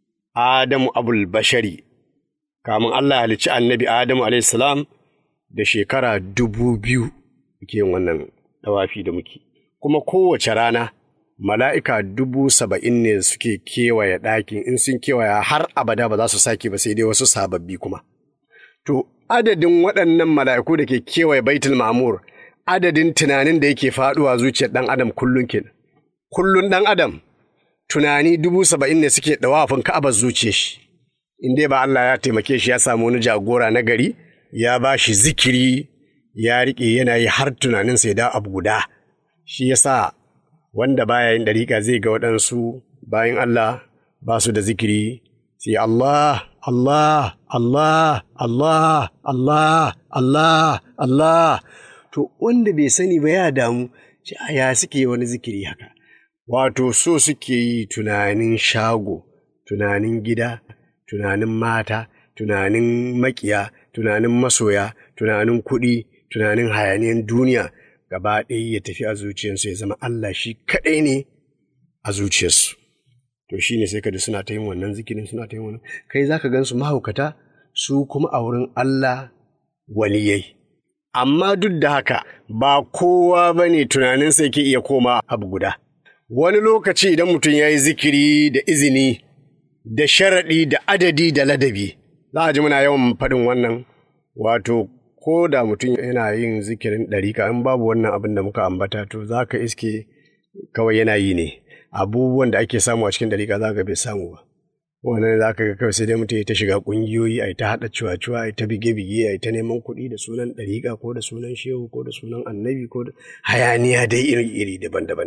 Adamu abul bashari, kamun Allah ya halicci annabi Adamu alaihi salam da shekara 2000 muke yin wannan ɗawafi da muke. Kuma kowace rana mala'ika 70,000 ne suke kewaye ɗakin, in sun kewaya har abada ba za su sake ba sai dai wasu sababbi kuma. To, adadin waɗannan mala'iku da ke kewaye Baitul Ma'mur, adadin tunanin da yake faɗuwa zuciyar ɗan Adam kullum kenan. Kullum ɗan Adam, tunani 70,000 ne suke ɗawafin Ka'abar zuciyar shi, in dai ba Allah ya taimake shi ya samu wani jagora na gari, ya ba shi zikiri, ya riƙe yana yi har tunaninsa ya da abu guda. Shi ya sa wanda baya yin ɗariƙa zai ga waɗansu bayan Allah ba su da zikiri, sai Allah, Allah, Allah, Allah, Allah, Allah, Allah. To, wanda bai sani ba ya damu, ya suke wani zikiri haka. Wato, so suke yi tunanin shago, tunanin gida, tunanin mata, tunanin maƙiya, tunanin masoya, tunanin kuɗi, tunanin hayaniyan duniya, gaba ɗaya ya tafi a zuciyarsu ya zama Allah shi kaɗai ne a zuciyarsu. To shi ne sai ka suna ta yin wannan zikirin, suna ta yin wannan. Kai za ka gan su mahaukata, su kuma a wurin Allah waliyai. Amma duk da haka ba kowa ba ne tunaninsa yake iya koma abu guda. Wani lokaci idan mutum ya yi zikiri da izini, da sharaɗi, da adadi, da ladabi, za a ji muna yawan faɗin wannan, wato ko da mutum yana yin zikirin ɗarika in babu wannan abin da muka ambata to za ka iske kawai yana yi ne. Abubuwan da ake samu a cikin ɗarika za ka bai samu ba. Wannan za ka ga kawai sai dai mutum ya ta shiga ƙungiyoyi, a ta haɗa cuwa-cuwa, a ta bige-bige, a ta neman kuɗi da sunan ɗarika ko da sunan shehu ko da sunan annabi ko da hayaniya dai iri-iri daban-daban.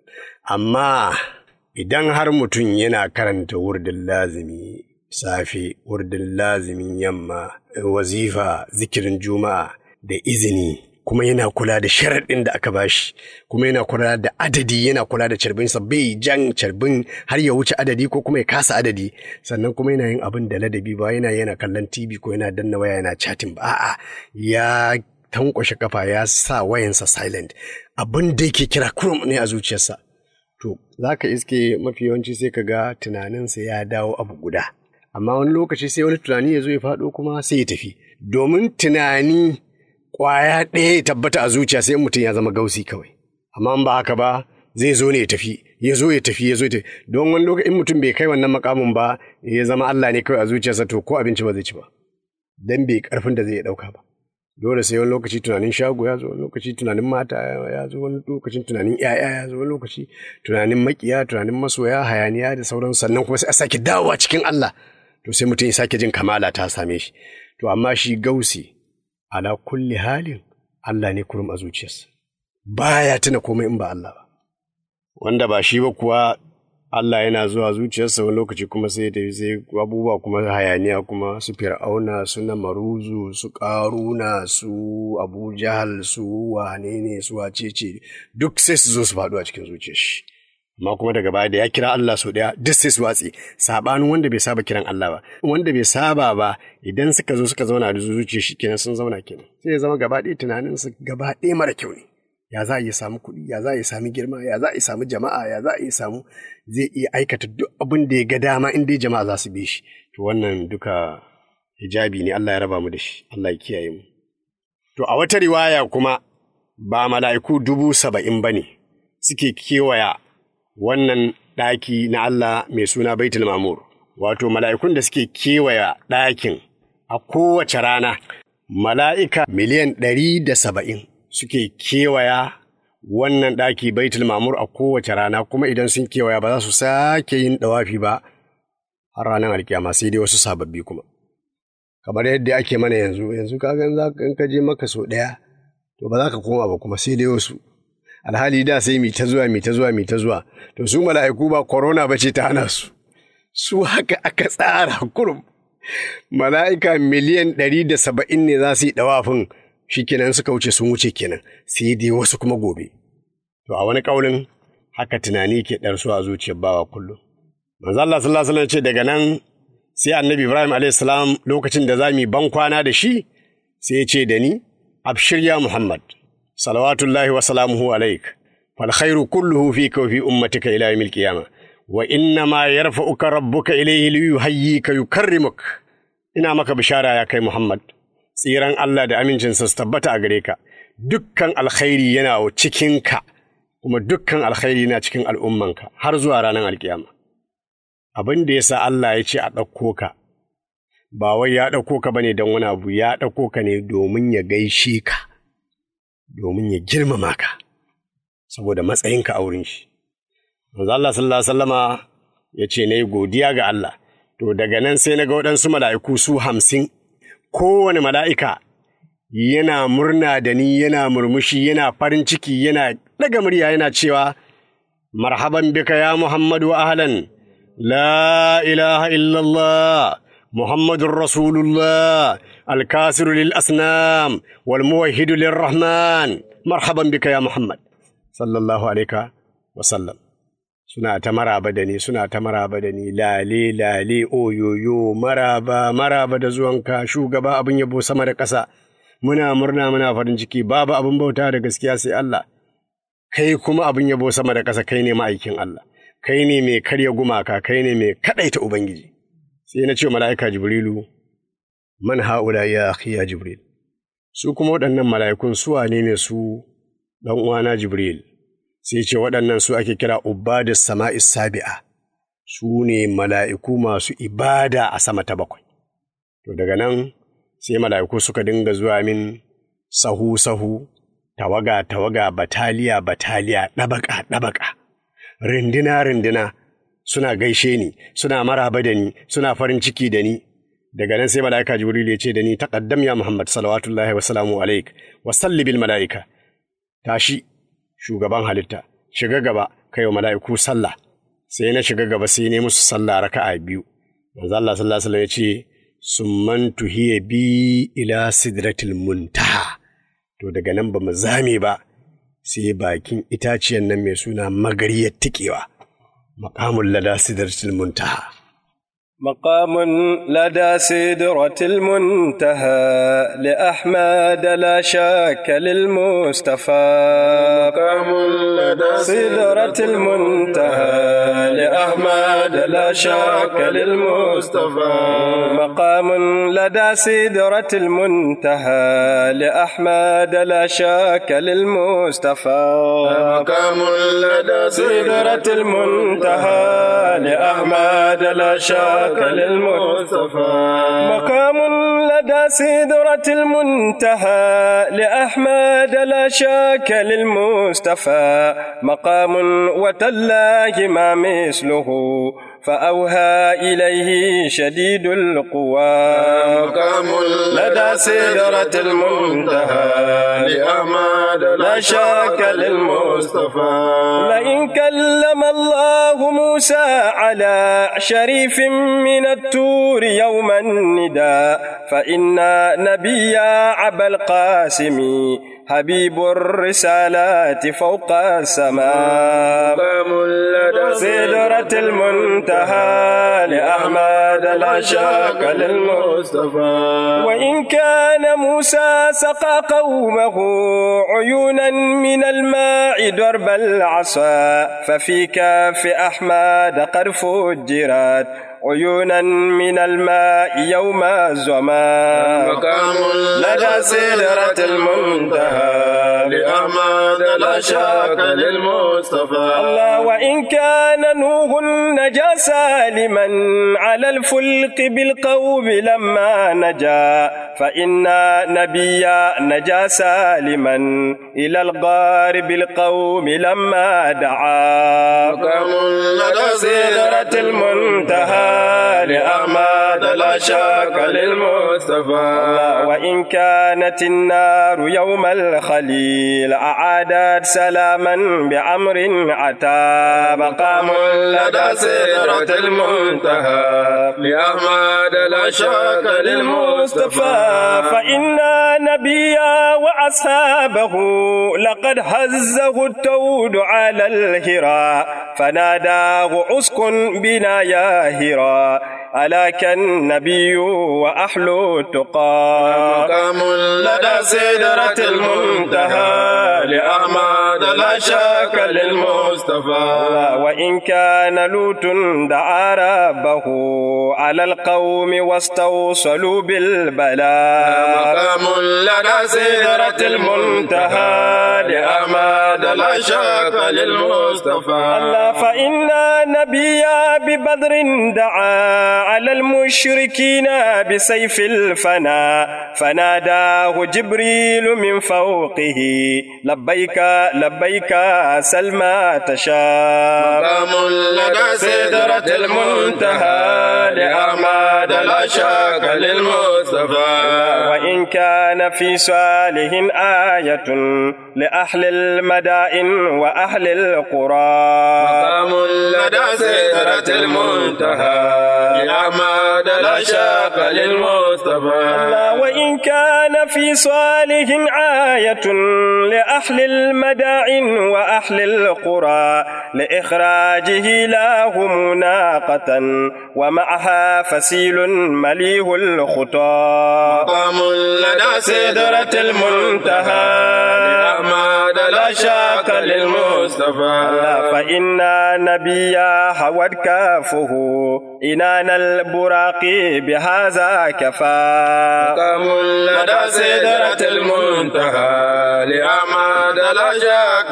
Amma idan har mutum yana karanta wurdin lazimi safe, wurdin lazimin yamma, wazifa, zikirin juma'a da izini, kuma yana kula da sharaɗin da aka bashi, kuma yana kula da adadi, yana kula da carbinsa, bai jan carbin har ya wuce adadi ko kuma ya kasa adadi, sannan kuma yana yin abin da ladabi ba yana kallon TV ko yana danna waya yana chatting ba, a'a ya tankwashe kafa ya sa wayansa silent, abin da yake kira kurum ne a zuciyarsa. To, za ka iske mafi yawanci sai ka ga tunaninsa ya dawo abu guda. Amma wani lokaci sai wani tunani ya zo ya faɗo kuma sai ya tafi. Domin tunani ƙwaya ɗaya ya tabbata a zuciya sai mutum ya zama gausi kawai. Amma in ba haka ba zai zo ne ya tafi, ya zo ya tafi. Don wani lokaci in mutum bai kai wannan makamin ba ya zama Allah ne kawai a zuciyarsa to ko abinci ba zai ci ba. Dan bai ƙarfin da zai iya ɗauka ba. Dole sai wani lokaci tunanin shago ya zo, wani lokaci tunanin mata ya zo, wani lokacin tunanin ‘ya'ya ya zo, wani lokaci tunanin maƙiya, tunanin masoya, hayaniya da sauran, sannan kuma sai a sake dawowa cikin Allah. To sai mutum ya sake jin kamala ta same shi. To amma shi gausi ala kulli halin Allah ne kurum a zuciyarsa. Baya tuna komai in ba Allah ba. Wanda ba shi ba kuwa Allah yana zuwa zuciyarsa wani lokaci kuma sai da sai abubuwa kuma hayaniya kuma su Fir'auna, su Namaruzu, su Ƙaruna, su Abu Jahal, su wane ne, su wacece, duk sai su zo su faɗo a cikin zuciyar shi. Amma kuma daga baya da ya kira Allah sau ɗaya duk sai su watsi, saɓanin wanda bai saba kiran Allah ba. Wanda bai saba ba idan suka zo suka zauna da zuciyar shi kenan sun zauna kenan. Sai ya zama gaba ɗaya tunaninsu gaba ɗaya mara kyau ne. Ya za a iya samu kuɗi, ya za a iya sami girma, ya za a iya samu jama'a, ya za a iya samu zai iya aikata duk abin da ya ga dama in dai jama'a za su bi shi. To wannan duka hijabi ne, Allah ya raba mu da shi, Allah ya kiyaye mu. To a wata riwaya kuma ba mala'iku 70,000 ba ne suke kewaya wannan ɗaki na Allah mai suna Baitul Ma'mur. Wato mala'ikun da suke kewaya ɗakin a kowace rana mala'ika miliyan 170 suke kewaya wannan ɗaki Baitul Ma'mur a kowace rana, kuma idan sun kewaya ba za su sake yin ɗawafi ba har ranar alkiyama, sai dai wasu sababbi kuma. Kamar yadda ake mana yanzu kaga in ka je maka so ɗaya to ba za ka koma ba kuma sai dai wasu. Alhali da sai mi ta zuwa. To su mala'iku ba corona ba ce ta hana su. Su haka aka tsara kurum. Mala'ika miliyan 170 ne za su yi ɗawafin, shi kenan suka wuce sun wuce kenan, sai dai wasu kuma gobe. To a wani ƙaunin haka tunani ke ɗarsu a zuciyar bawa kullum. Manzo Allah sallallahu alaihi wasallam ce daga nan sai Annabi Ibrahim alaihi salam lokacin da za mu ban kwana da shi sai ya ce da ni, abshir ya Muhammad, salawatullahi wa salamuhu alaik, fal khairu kulluhu fika wa fi ummatika ila yawmil qiyamah. Wa inna ma yarfa'uka rabbuka ilayhi liyuhayyika yukarrimuk. Ina maka bishara ya kai Muhammad, tsiran Allah da amincinsa su tabbata a gare ka. Dukkan alkhairi yana cikinka, kuma dukkan alkhairi yana cikin al'ummanka har zuwa ranar alkiyama. Abin da yasa Allah ya ce a ɗauko ka, ba wai ya ɗauko ka bane don wani abu, ya ɗauko ka ne domin ya gaishe ka, domin ya girmama ka, saboda matsayinka a wurin shi. Manzo Allah sallallahu alaihi wasallama ya ce na yi godiya ga Allah. To daga nan sai na ga waɗansu mala'iku su 50, kowane mala'ika yana murna da ni, yana murmushi, yana farin ciki, yana ɗaga murya yana cewa, marhaban bika ya Muhammadu ahlan, la ilaha illallah, Muhammadun Rasulullah, alkasiru lil asnam, wal muwahhidu lir rahman, marhaban bika ya Muhammad, sallallahu alaihi wasallam. Suna ta maraba da ni, lale, oyoyo, maraba da zuwanka, shugaba abin yabo sama da ƙasa, muna murna muna farin ciki, babu abin bauta da gaskiya sai Allah, kai kuma abin yabo sama da ƙasa, kai ne ma'aikin Allah, kai ne mai karya gumaka, kai ne mai kaɗaita Ubangiji. Sai na ce mala'ika Jibrilu, man ha'ula ya akhi ya Jibril, su kuma waɗannan mala'ikun su wane ne su ɗan uwana Jibril? Sai ce waɗannan su ake kira ubadus sama'is sabi'a, su ne mala'iku masu ibada a sama ta 7. To daga nan sai mala'iku suka dinga zuwa min sahu, tawaga, bataliya, ɗabaka, rindina, suna gaishe ni, suna maraba da ni, suna farin ciki da ni. Daga nan sai mala'ika Jibril ya ce da ni, taqaddam ya Muhammad salawatullahi wa salamu alaik, wa salli bil mala'ika. Tashi, shugaban halitta, shiga gaba, kai wa mala'iku sallah. Sai na shiga gaba sai ne musu sallah raka'a 2. Manzo Allah sallallahu alaihi wasallam ya ce, summan tuhiya bi ila sidratil muntaha. To daga nan ba mu zame ba, sai bakin itaciyan nan mai suna magariyar tikewa, maqamul lada sidratil muntaha. مقام لدى سدرة المنتهى لأحمد لا شك للمصطفى. مقام لدى سدرة المنتهى لأحمد لا شك للمصطفى. مقام لدى سدرة المنتهى لأحمد لا شك للمصطفى. مقام لدى سدرة المنتهى لأحمد لا شك للمصطفى. مقام لدى سدرة المنتهى لأحمد لا شك للمصطفى. مقام وتالله ما مثله فأوهى إليه شديد القوى. مقام لدى سدرة المنتهى لأحمد لا شك للمصطفى. لئن كلم الله موسى على شريف من التور يوم النداء فإن نبي أبا القاسم حبيب الرسالات فوق السماء. مقام لدى سدرة المنتهى لأحمد لا شك للمصطفى. وإن كان موسى سقى قومه عيونا من الماء درب العصا ففي كاف أحمد قد فجرت عيونا من الماء يوم الزمان. مقام لدى سدرة المنتهى لأحمد لا شك للمصطفى الله وإن كان نوح نجا سالما على الفلك بالقوم لما نجا فإن نبيا نجا سالما إلى الغار بالقوم لما دعا مقام لدى سدرة المنتهى لأحمد لا شك للمصطفى وإن كانت النار يوم الخليل أعادت سلاما بأمر أتى مقام لدى سدرة المنتهى لأحمد لا شك للمصطفى فإن نبيا وأصحابه لقد هزه التود على الهراء فناداه اسكن بنا يا هراء ألاك النبي وأحل التقى مقام لدى سدرة المنتهى لأحمد لا شك للمصطفى وإن كان لوط دعا ربه على القوم واستوصلوا بالبلاء مقام لدى سدرة المنتهى لأحمد لا شك للمصطفى فإن نبيا ببدر دعا على المشركين بسيف الفنا فناداه جبريل من فوقه لبيك لبيك سل ما تشاء مقام لدى سدرة المنتهى لأحمد لا شك للمصطفى وإن كان في صالح آية لأهل المدائن وأهل القرى مقام لدى سدرة المنتهى لأحمد لا شك للمصطفى وإن كان في صالح آية لأهل المدائن وأهل القرى لإخراجه لهم ناقة ومعها فسيل مليه الخطى مقام لدى سدرة المنتهى لأحمد لا شك للمصطفى فإن نبيا حود كافه إنان البراق بهذا كفى مقام لدى سدرة المنتهى لأحمد لا شك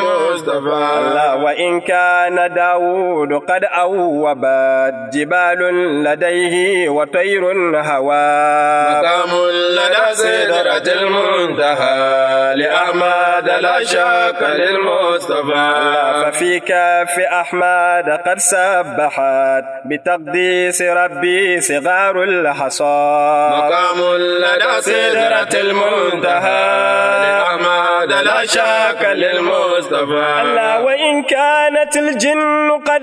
للمصطفى وإن كان داود قد أوبت جبال لديه وطير هوى مقام لدى سدرة المنتهى لأحمد لا شك للمصطفى ففي كاف أحمد قد سبحت بتقديس ربي صغار الحصى مقام لدى سدرة المنتهى لأحمد لا شك للمصطفى وإن كانت الجن قد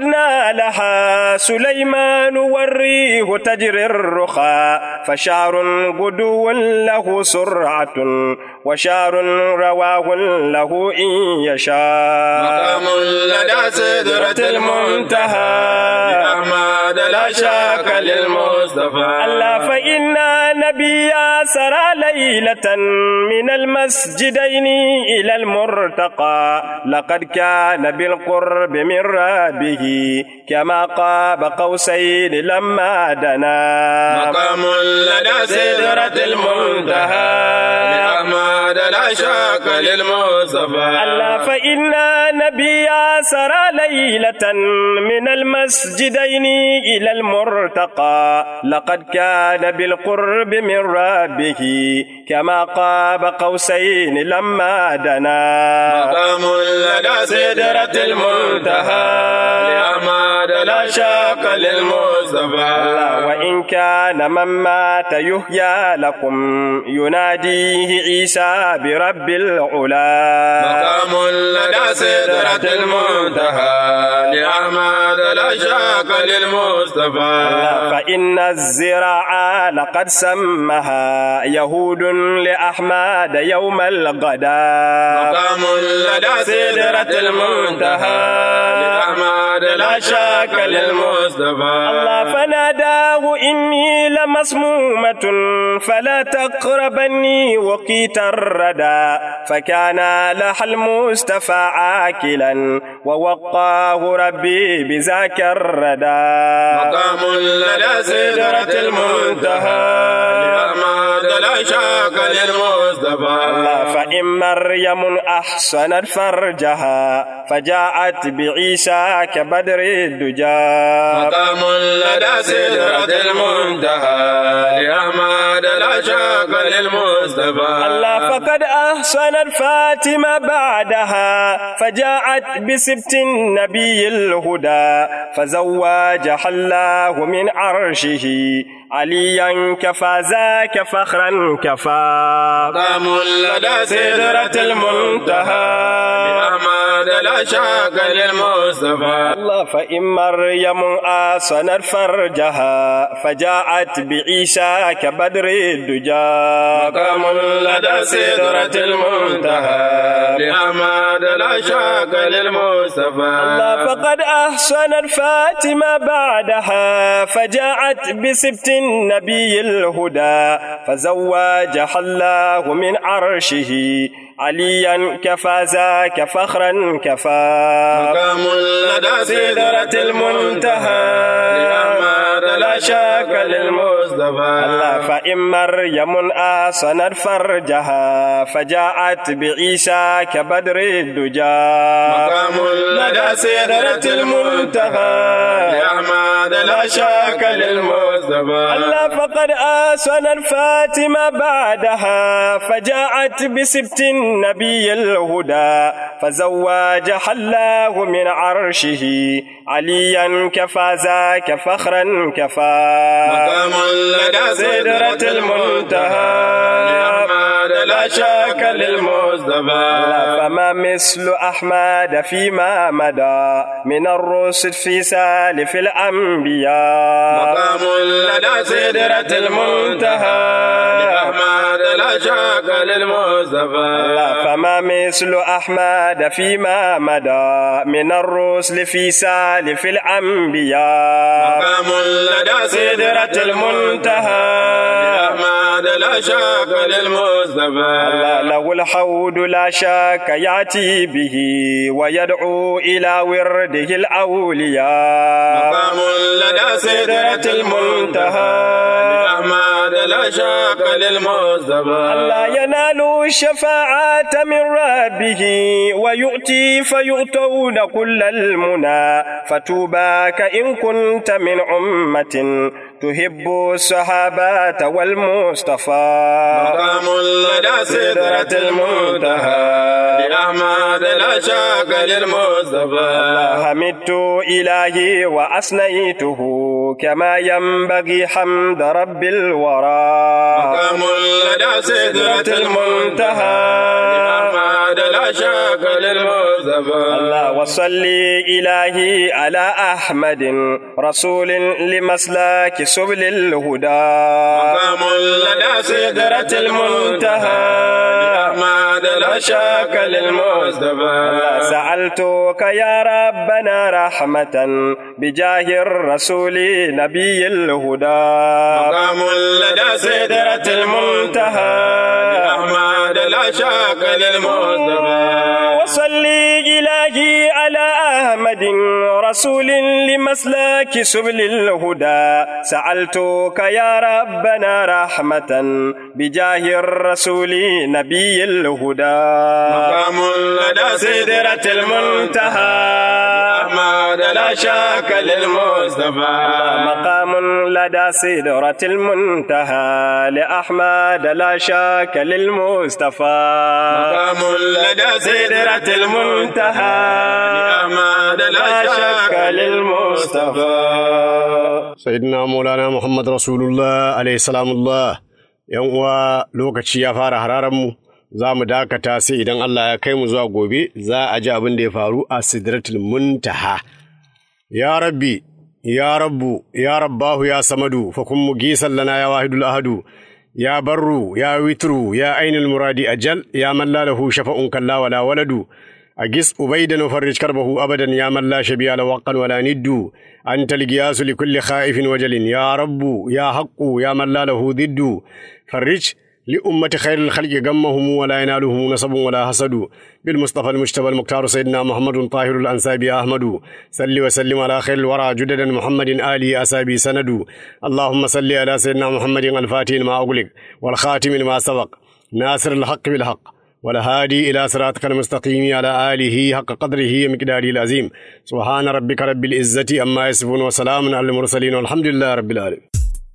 نالها سليمان والريح تجري الرخاء فشعر غدو له سرعة وشعر رواه له إن يشاء مقام لدى سدرة المنتهى لأحمد لا شك للمصطفى فإن نبيا سرى ليلة من المسجدين إلى المرتقى لقد كان بالقرب من ربه كما قاب قوسين لما دنا مقام لدى سدرة المنتهى لأحمد لا شك للمصطفى فإن نبيا سرى ليلة من المسجدين إلى المرتقى لقد كان بالقرب من ربه كما قاب قوسين لما دنا مقام لدى سدرة المنتهى لأحمد لا شك للمصطفى وإن كان من مات يحيى لكم يناديه عيسى برب العلا مقام لدى سدرة المنتهى لأحمد لا شك للمصطفى فإن الزراعة لقد سمها يهود لأحمد يوم الغداء مقام لدى سدرة المنتهى لأحمد لا شك للمصطفى فناداه إني لمسمومة فلا تقربني وقيت الردى فكان لها المصطفى عاكلا ووقاه ربي بذاك الردى مقام لدى سدرة المنتهى لأحمد لا شك للمصطفى فإن مريم أحصنت فرجها فجاءت بعيسى كبدر الدجى مقام لدى سدرة المنتهى لأحمد لا شك للمصطفى الله فقد أحصنت فاطمة بعدها فجاءت بسبت النبي الهدى فزوجها الله من عرشه عليا كفى ذاك فخرا كفى مقام لدى سدرة المنتهى لأحمد لا شك للمصطفى الله فإن مريم آصنت فرجها فجاءت بعيسى كبدر الدجى مقام لدى سدرة المنتهى لأحمد لا شك للمصطفى الله فقد أحصنت فاطمة بعدها فجاءت بسبت النبي الهدى فزوجها الله من عرشه عليا كفى ذاك فخرا كفى مقام لدى سدرة المنتهى لأحمد لا شك للمصطفى الله فإن مريم آصنت فرجها فجاءت بعيسى كبدر الدجى مقام لدى سدرة المنتهى لأحمد لا شك للمصطفى الله فقد آصنت فاطمة بعدها فجاءت بسبت النبي الهدى فزوجها الله من عرشه عليا كفى ذاك فخرا كفى مقام لدى سدرة المنتهى لأحمد لا شك للمصطفى فما مثل أحمد فيما مدى من الرسل في سالف الأنبياء مقام لدى سدرة المنتهى لأحمد لا شك للمصطفى فما مثل أحمد فيما مدى من الرسل في سالف الأنبياء مقام لدى سدرة المنتهى لأحمد لا شك للمصطفى له الحوض لا شك يأتي به ويدعو إلى ورده الأولياء مقام لدى سدرة المنتهى لأحمد لا شك للمصطفى لا ينال الشفاعة من ربه ويؤتي فيؤتون كل المنى فتوباك إن كنت من أمة تحب الصحابة والمصطفى مقام لدى سدرة المنتهى لأحمد لا شك للمصطفى حمدت إلهي وأثنيته كما ينبغي حمد رب الورى مقام لدى سدرة المنتهى لأحمد لا شك للمصطفى وصلي إلهي على أحمد رسول لمسلك سبل الهدى مقام لدى سدرة المنتهى لأحمد لا شك للمصطفى سألتك يا ربنا رحمة بجاه الرسول نبي الهدى مقام لدى سدرة المنتهى لأحمد لا شك للمصطفى وصلي إلهي على أحمد رسول لمسلك سبل الهدى سألتك يا ربنا رحمة بجاه الرسول نبي الهدى مقام لدى سدرة المنتهى أحمد لا شك للمصطفى مقام لدى سدرة المنتهى لأحمد لا شك للمصطفى مقام لدى سدرة المنتهى لأحمد لا شك للمصطفى سيدنا مولانا محمد رسول الله عليه السلام الله yan uwa lokaci ya fara hararanmu za mu dakata sai idan Allah ya kai mu zuwa gobe za a ji abin da ya faru a sidratul muntaha ya rabbi ya rabbu ya rabbahu ya samadu fa kun mugisan lana ya wahidul ahadu ya barru ya witru ya ainul muradi ajal ya man la lahu shafa'un kalla wala waladu أجس أبيدا وفرج كربه أبدا يا من لا شبيه له وقا ولا ند أنت القياس لكل خائف وجل يا رب يا حق يا من لا له ضد فرج لأمة خير الخلق غمهم ولا ينالهم نصب ولا حسد بالمصطفى المجتبى المختار سيدنا محمد طاهر الأنساب أحمد صل وسلم على خير الورى جددا محمد آله أسابي سند اللهم صل على سيدنا محمد الفاتح ما أغلق والخاتم ما سبق ناصر الحق بالحق والهادي إلى صراطك المستقيم على آله حق قدره ومقداره العظيم. سبحان ربك رب العزة عما يصفون وسلام على المرسلين والحمد لله رب العالمين.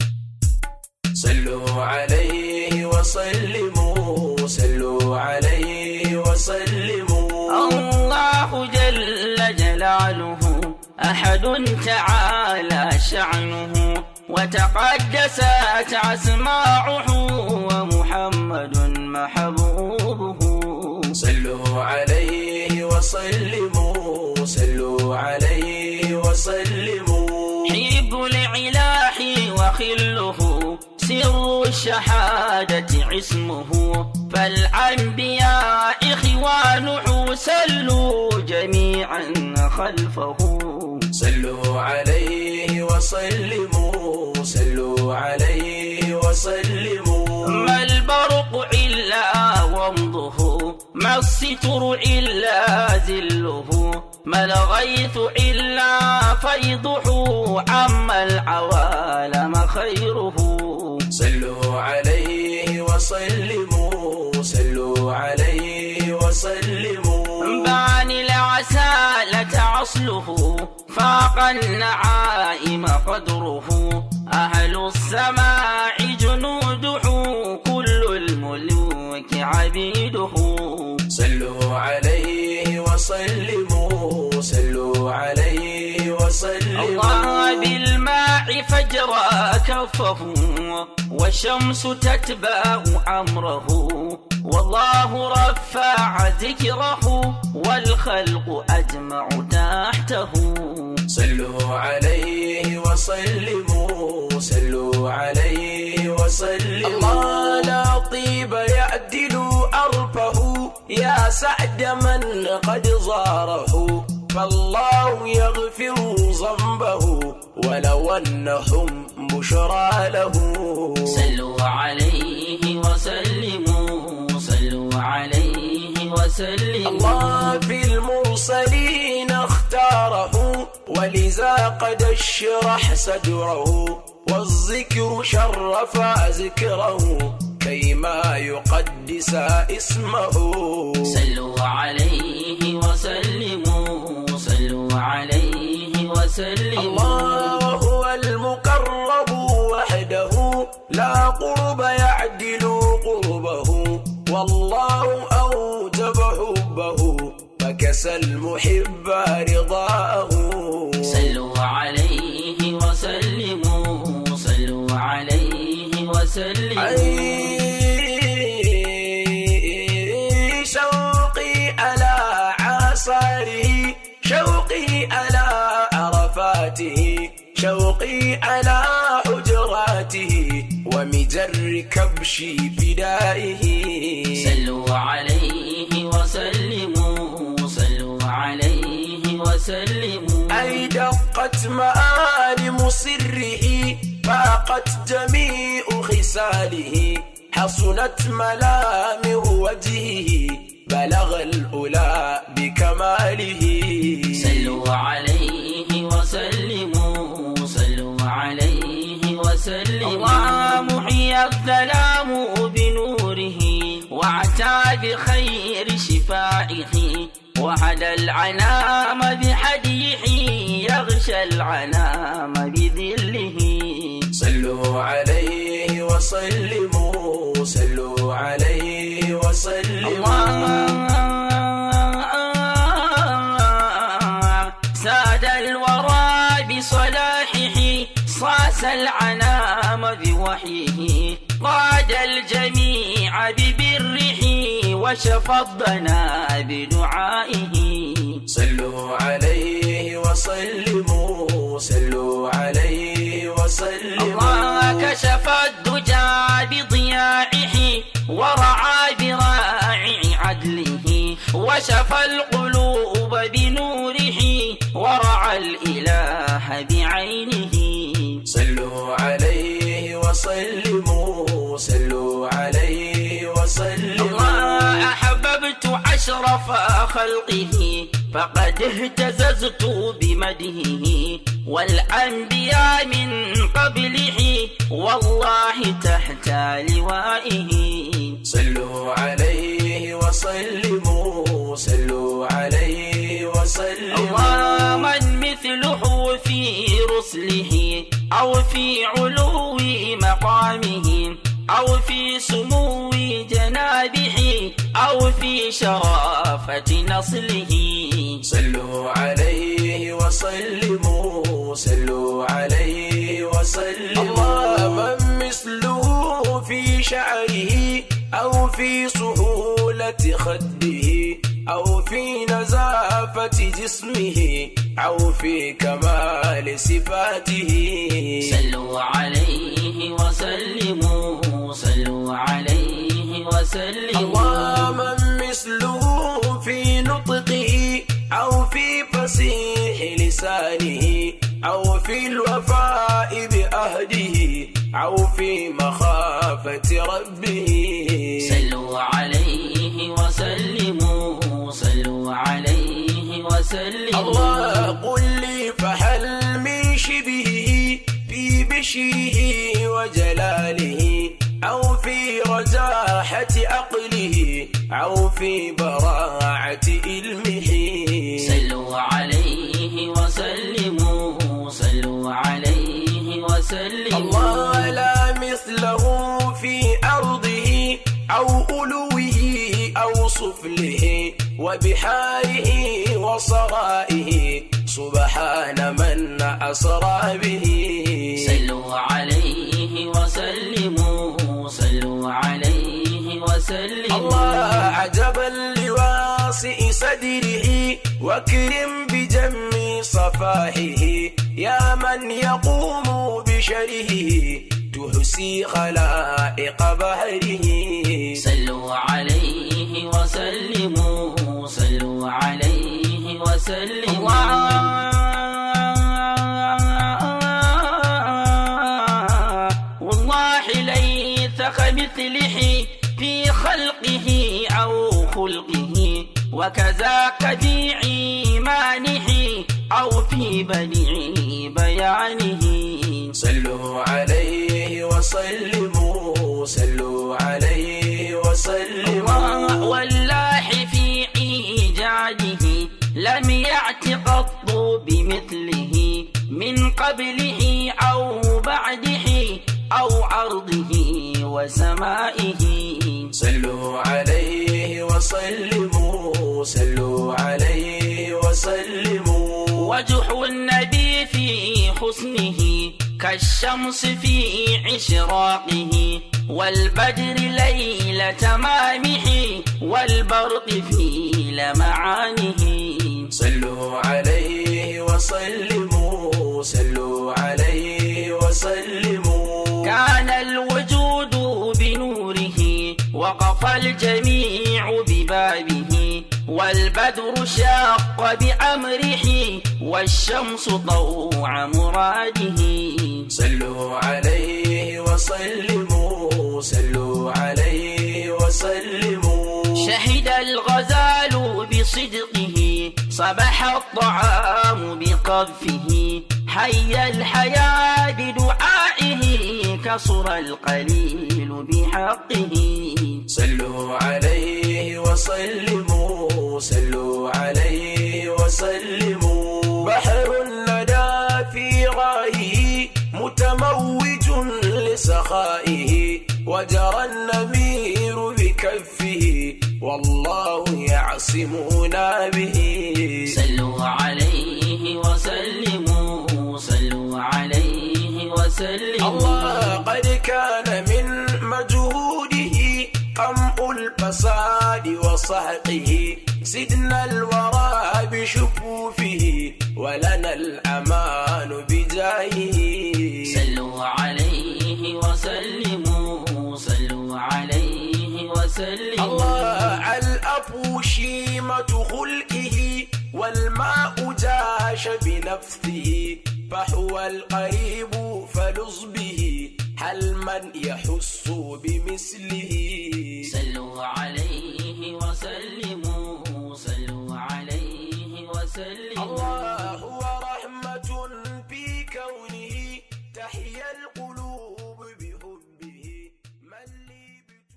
صلوا عليه وسلموا، صلوا عليه وسلموا. الله جل جلاله أحد تعالى شعنه، وتقدست أسماعه، ومحمد محبوبه. صلوا عليه وسلموا، صلوا عليه وسلموا. حب العلاح وخله، سر الشهادة عصمه، فالأنبياء إخوانه، سلوا جميعا خلفه. صلوا عليه وسلموا، صلوا عليه وسلموا. ما البرق إلا ومضه، ما الستر إلا ذله، ما الغيث إلا فيضه، عما العوالم خيره. صلوا عليه وسلموا، صلوا عليه وسلموا. باني العسالة عصله، فاق النعائم قدره، أهل السماع جنوده، كل الملوك عبيده. صلوا عليه وسلموا، صلوا عليه وسلموا. الله بالماء فجرى كفه، والشمس تتبع أمره، والله رفع ذكره، والخلق أجمع تحته. صلوا عليه وسلموا، صلوا عليه وسلموا. الله لا طيب يعدل أرفه، يا سعد من قد زاره، فالله يغفر ذنبه، ولو أنهم بشرى له. صلوا عليه وسلموا، صلوا عليه وسلموا. الله في المرسلين اختاره، ولذا قد اشرح صدره، والذكر شرف ذكره، كيما يقدس اسمه. صلوا عليه وسلموا، صلوا عليه وسلموا. الله هو المقرب وحده، لا قرب يعدل قربه، والله أوجب حبه، فكسى المحب رضاه. صلوا عليه وسلموا، صلوا عليه وسلموا. شوقي على عصاره، شوقي على عرفاته، شوقي على حجراته، ومجر كبش فدائه. صلوا عليه وسلموا، صلوا عليه وسلموا. أي دقت مآلم سره، فاقت جميع خصاله، حصلت ملامح وجهه، بلغ الأولى بكماله. صلوا عليه وسلموا، صلوا عليه وسلموا. الله محيي الظلام بنوره، وعتى بخير شفائه، وهدى العنام بحديه، يغشى العنام بذله. صلوا عليه وسلموا، صلوا عليه وسلموا. ساد الورى بصلاحه، صاص العنام بوحيه، قاد الجميع ببره، وشفى الضنا بدعائه. صلوا عليه وسلموا، صلوا عليه وسلموا. الله كشف الدجى بضياعه، ورعى براعي عدله، وشفى القلوب بنوره، ورعى الإله بعينه. صلوا عليه وسلموا، صلوا عليه وسلموا. الله أحببت أشرف خلقه، فقد اهتززت بمدهه، والأنبياء من قبله، والله تحت لوائه. صلوا عليه وسلموا. أو في علو مقامه أو في سمو جنابه أو في شرافة نصله. صلوا عليه وسلموا صلوا عليه وسلموا. الله من مثله في شعره أو في سهولة خده أو في نزافة جسمه أو في كمال صفاته. صلوا عليه وسلموا صلوا عليه وسلموا. الله من مثله في نطقه أو في فصيح لسانه أو في الوفاء بأهده أو في مخافة ربه. صلوا عليه وسلموا صلوا عليه وسلموا. الله قل لي فهل من شبهه في بشره وجلاله أو في رجاحة عقله أو في براعة علمه. صلوا عليه وسلموا صلوا عليه وسلموا. الله لا مثله في أرضه أو ألوه أو سفله وبحاره وصرائه سبحان من أسرى به. صلوا عليه وسلموا صلوا عليه وسلموا. الله عجبا لواسع صدره وكرم بجم صفاحه يا من يقوم بشره تحصي خلائق بحره. صلوا عليه وسلموا صلوا عليه وسلموا. والله ليس كمثله في خلقه أو خلقه وكذاك في إيمانه أو في بديع بيانه. صلوا عليه وسلموا صلوا عليه وسلموا. والله في إيجاده لم يأت قط بمثله من قبله أو بعده أو عرضه وسمائه. صلوا عليه وسلموا صلوا عليه وسلموا. وجه النبي في حسنه كالشمس في إشراقه والبدر ليل تمامه والبرق في لمعانه. صلوا عليه وسلموا صلوا عليه وسلموا. كان الوجود بنوره وقف الجميع ببابه والبدر شاق بأمره والشمس ضوع مراده. صلوا عليه وسلموا صلوا عليه وسلموا. شهد الغزال بصدقه صبح الطعام بقذفه حي الحياة بدعائه كسر القليل بحقه. صلوا عليه وسلموا صلوا عليه وسلموا. بحر لدى في غايه متموج لسخائه وجرى النمير بكفه والله يعصمنا به. صلوا عليه وسلموا صلوا عليه وسلموا. الله قد كان من مجهوده قمع الفساد وصحقه سدنا الورى بشفوفه ولنا الأمان بجاهه. صلوا عليه وسلموا صلوا عليه وسلموا. الله الأب شيمة خلقه والماء جاش بنفسه فهو القريب فلص به هل من يحس بمثله. صلوا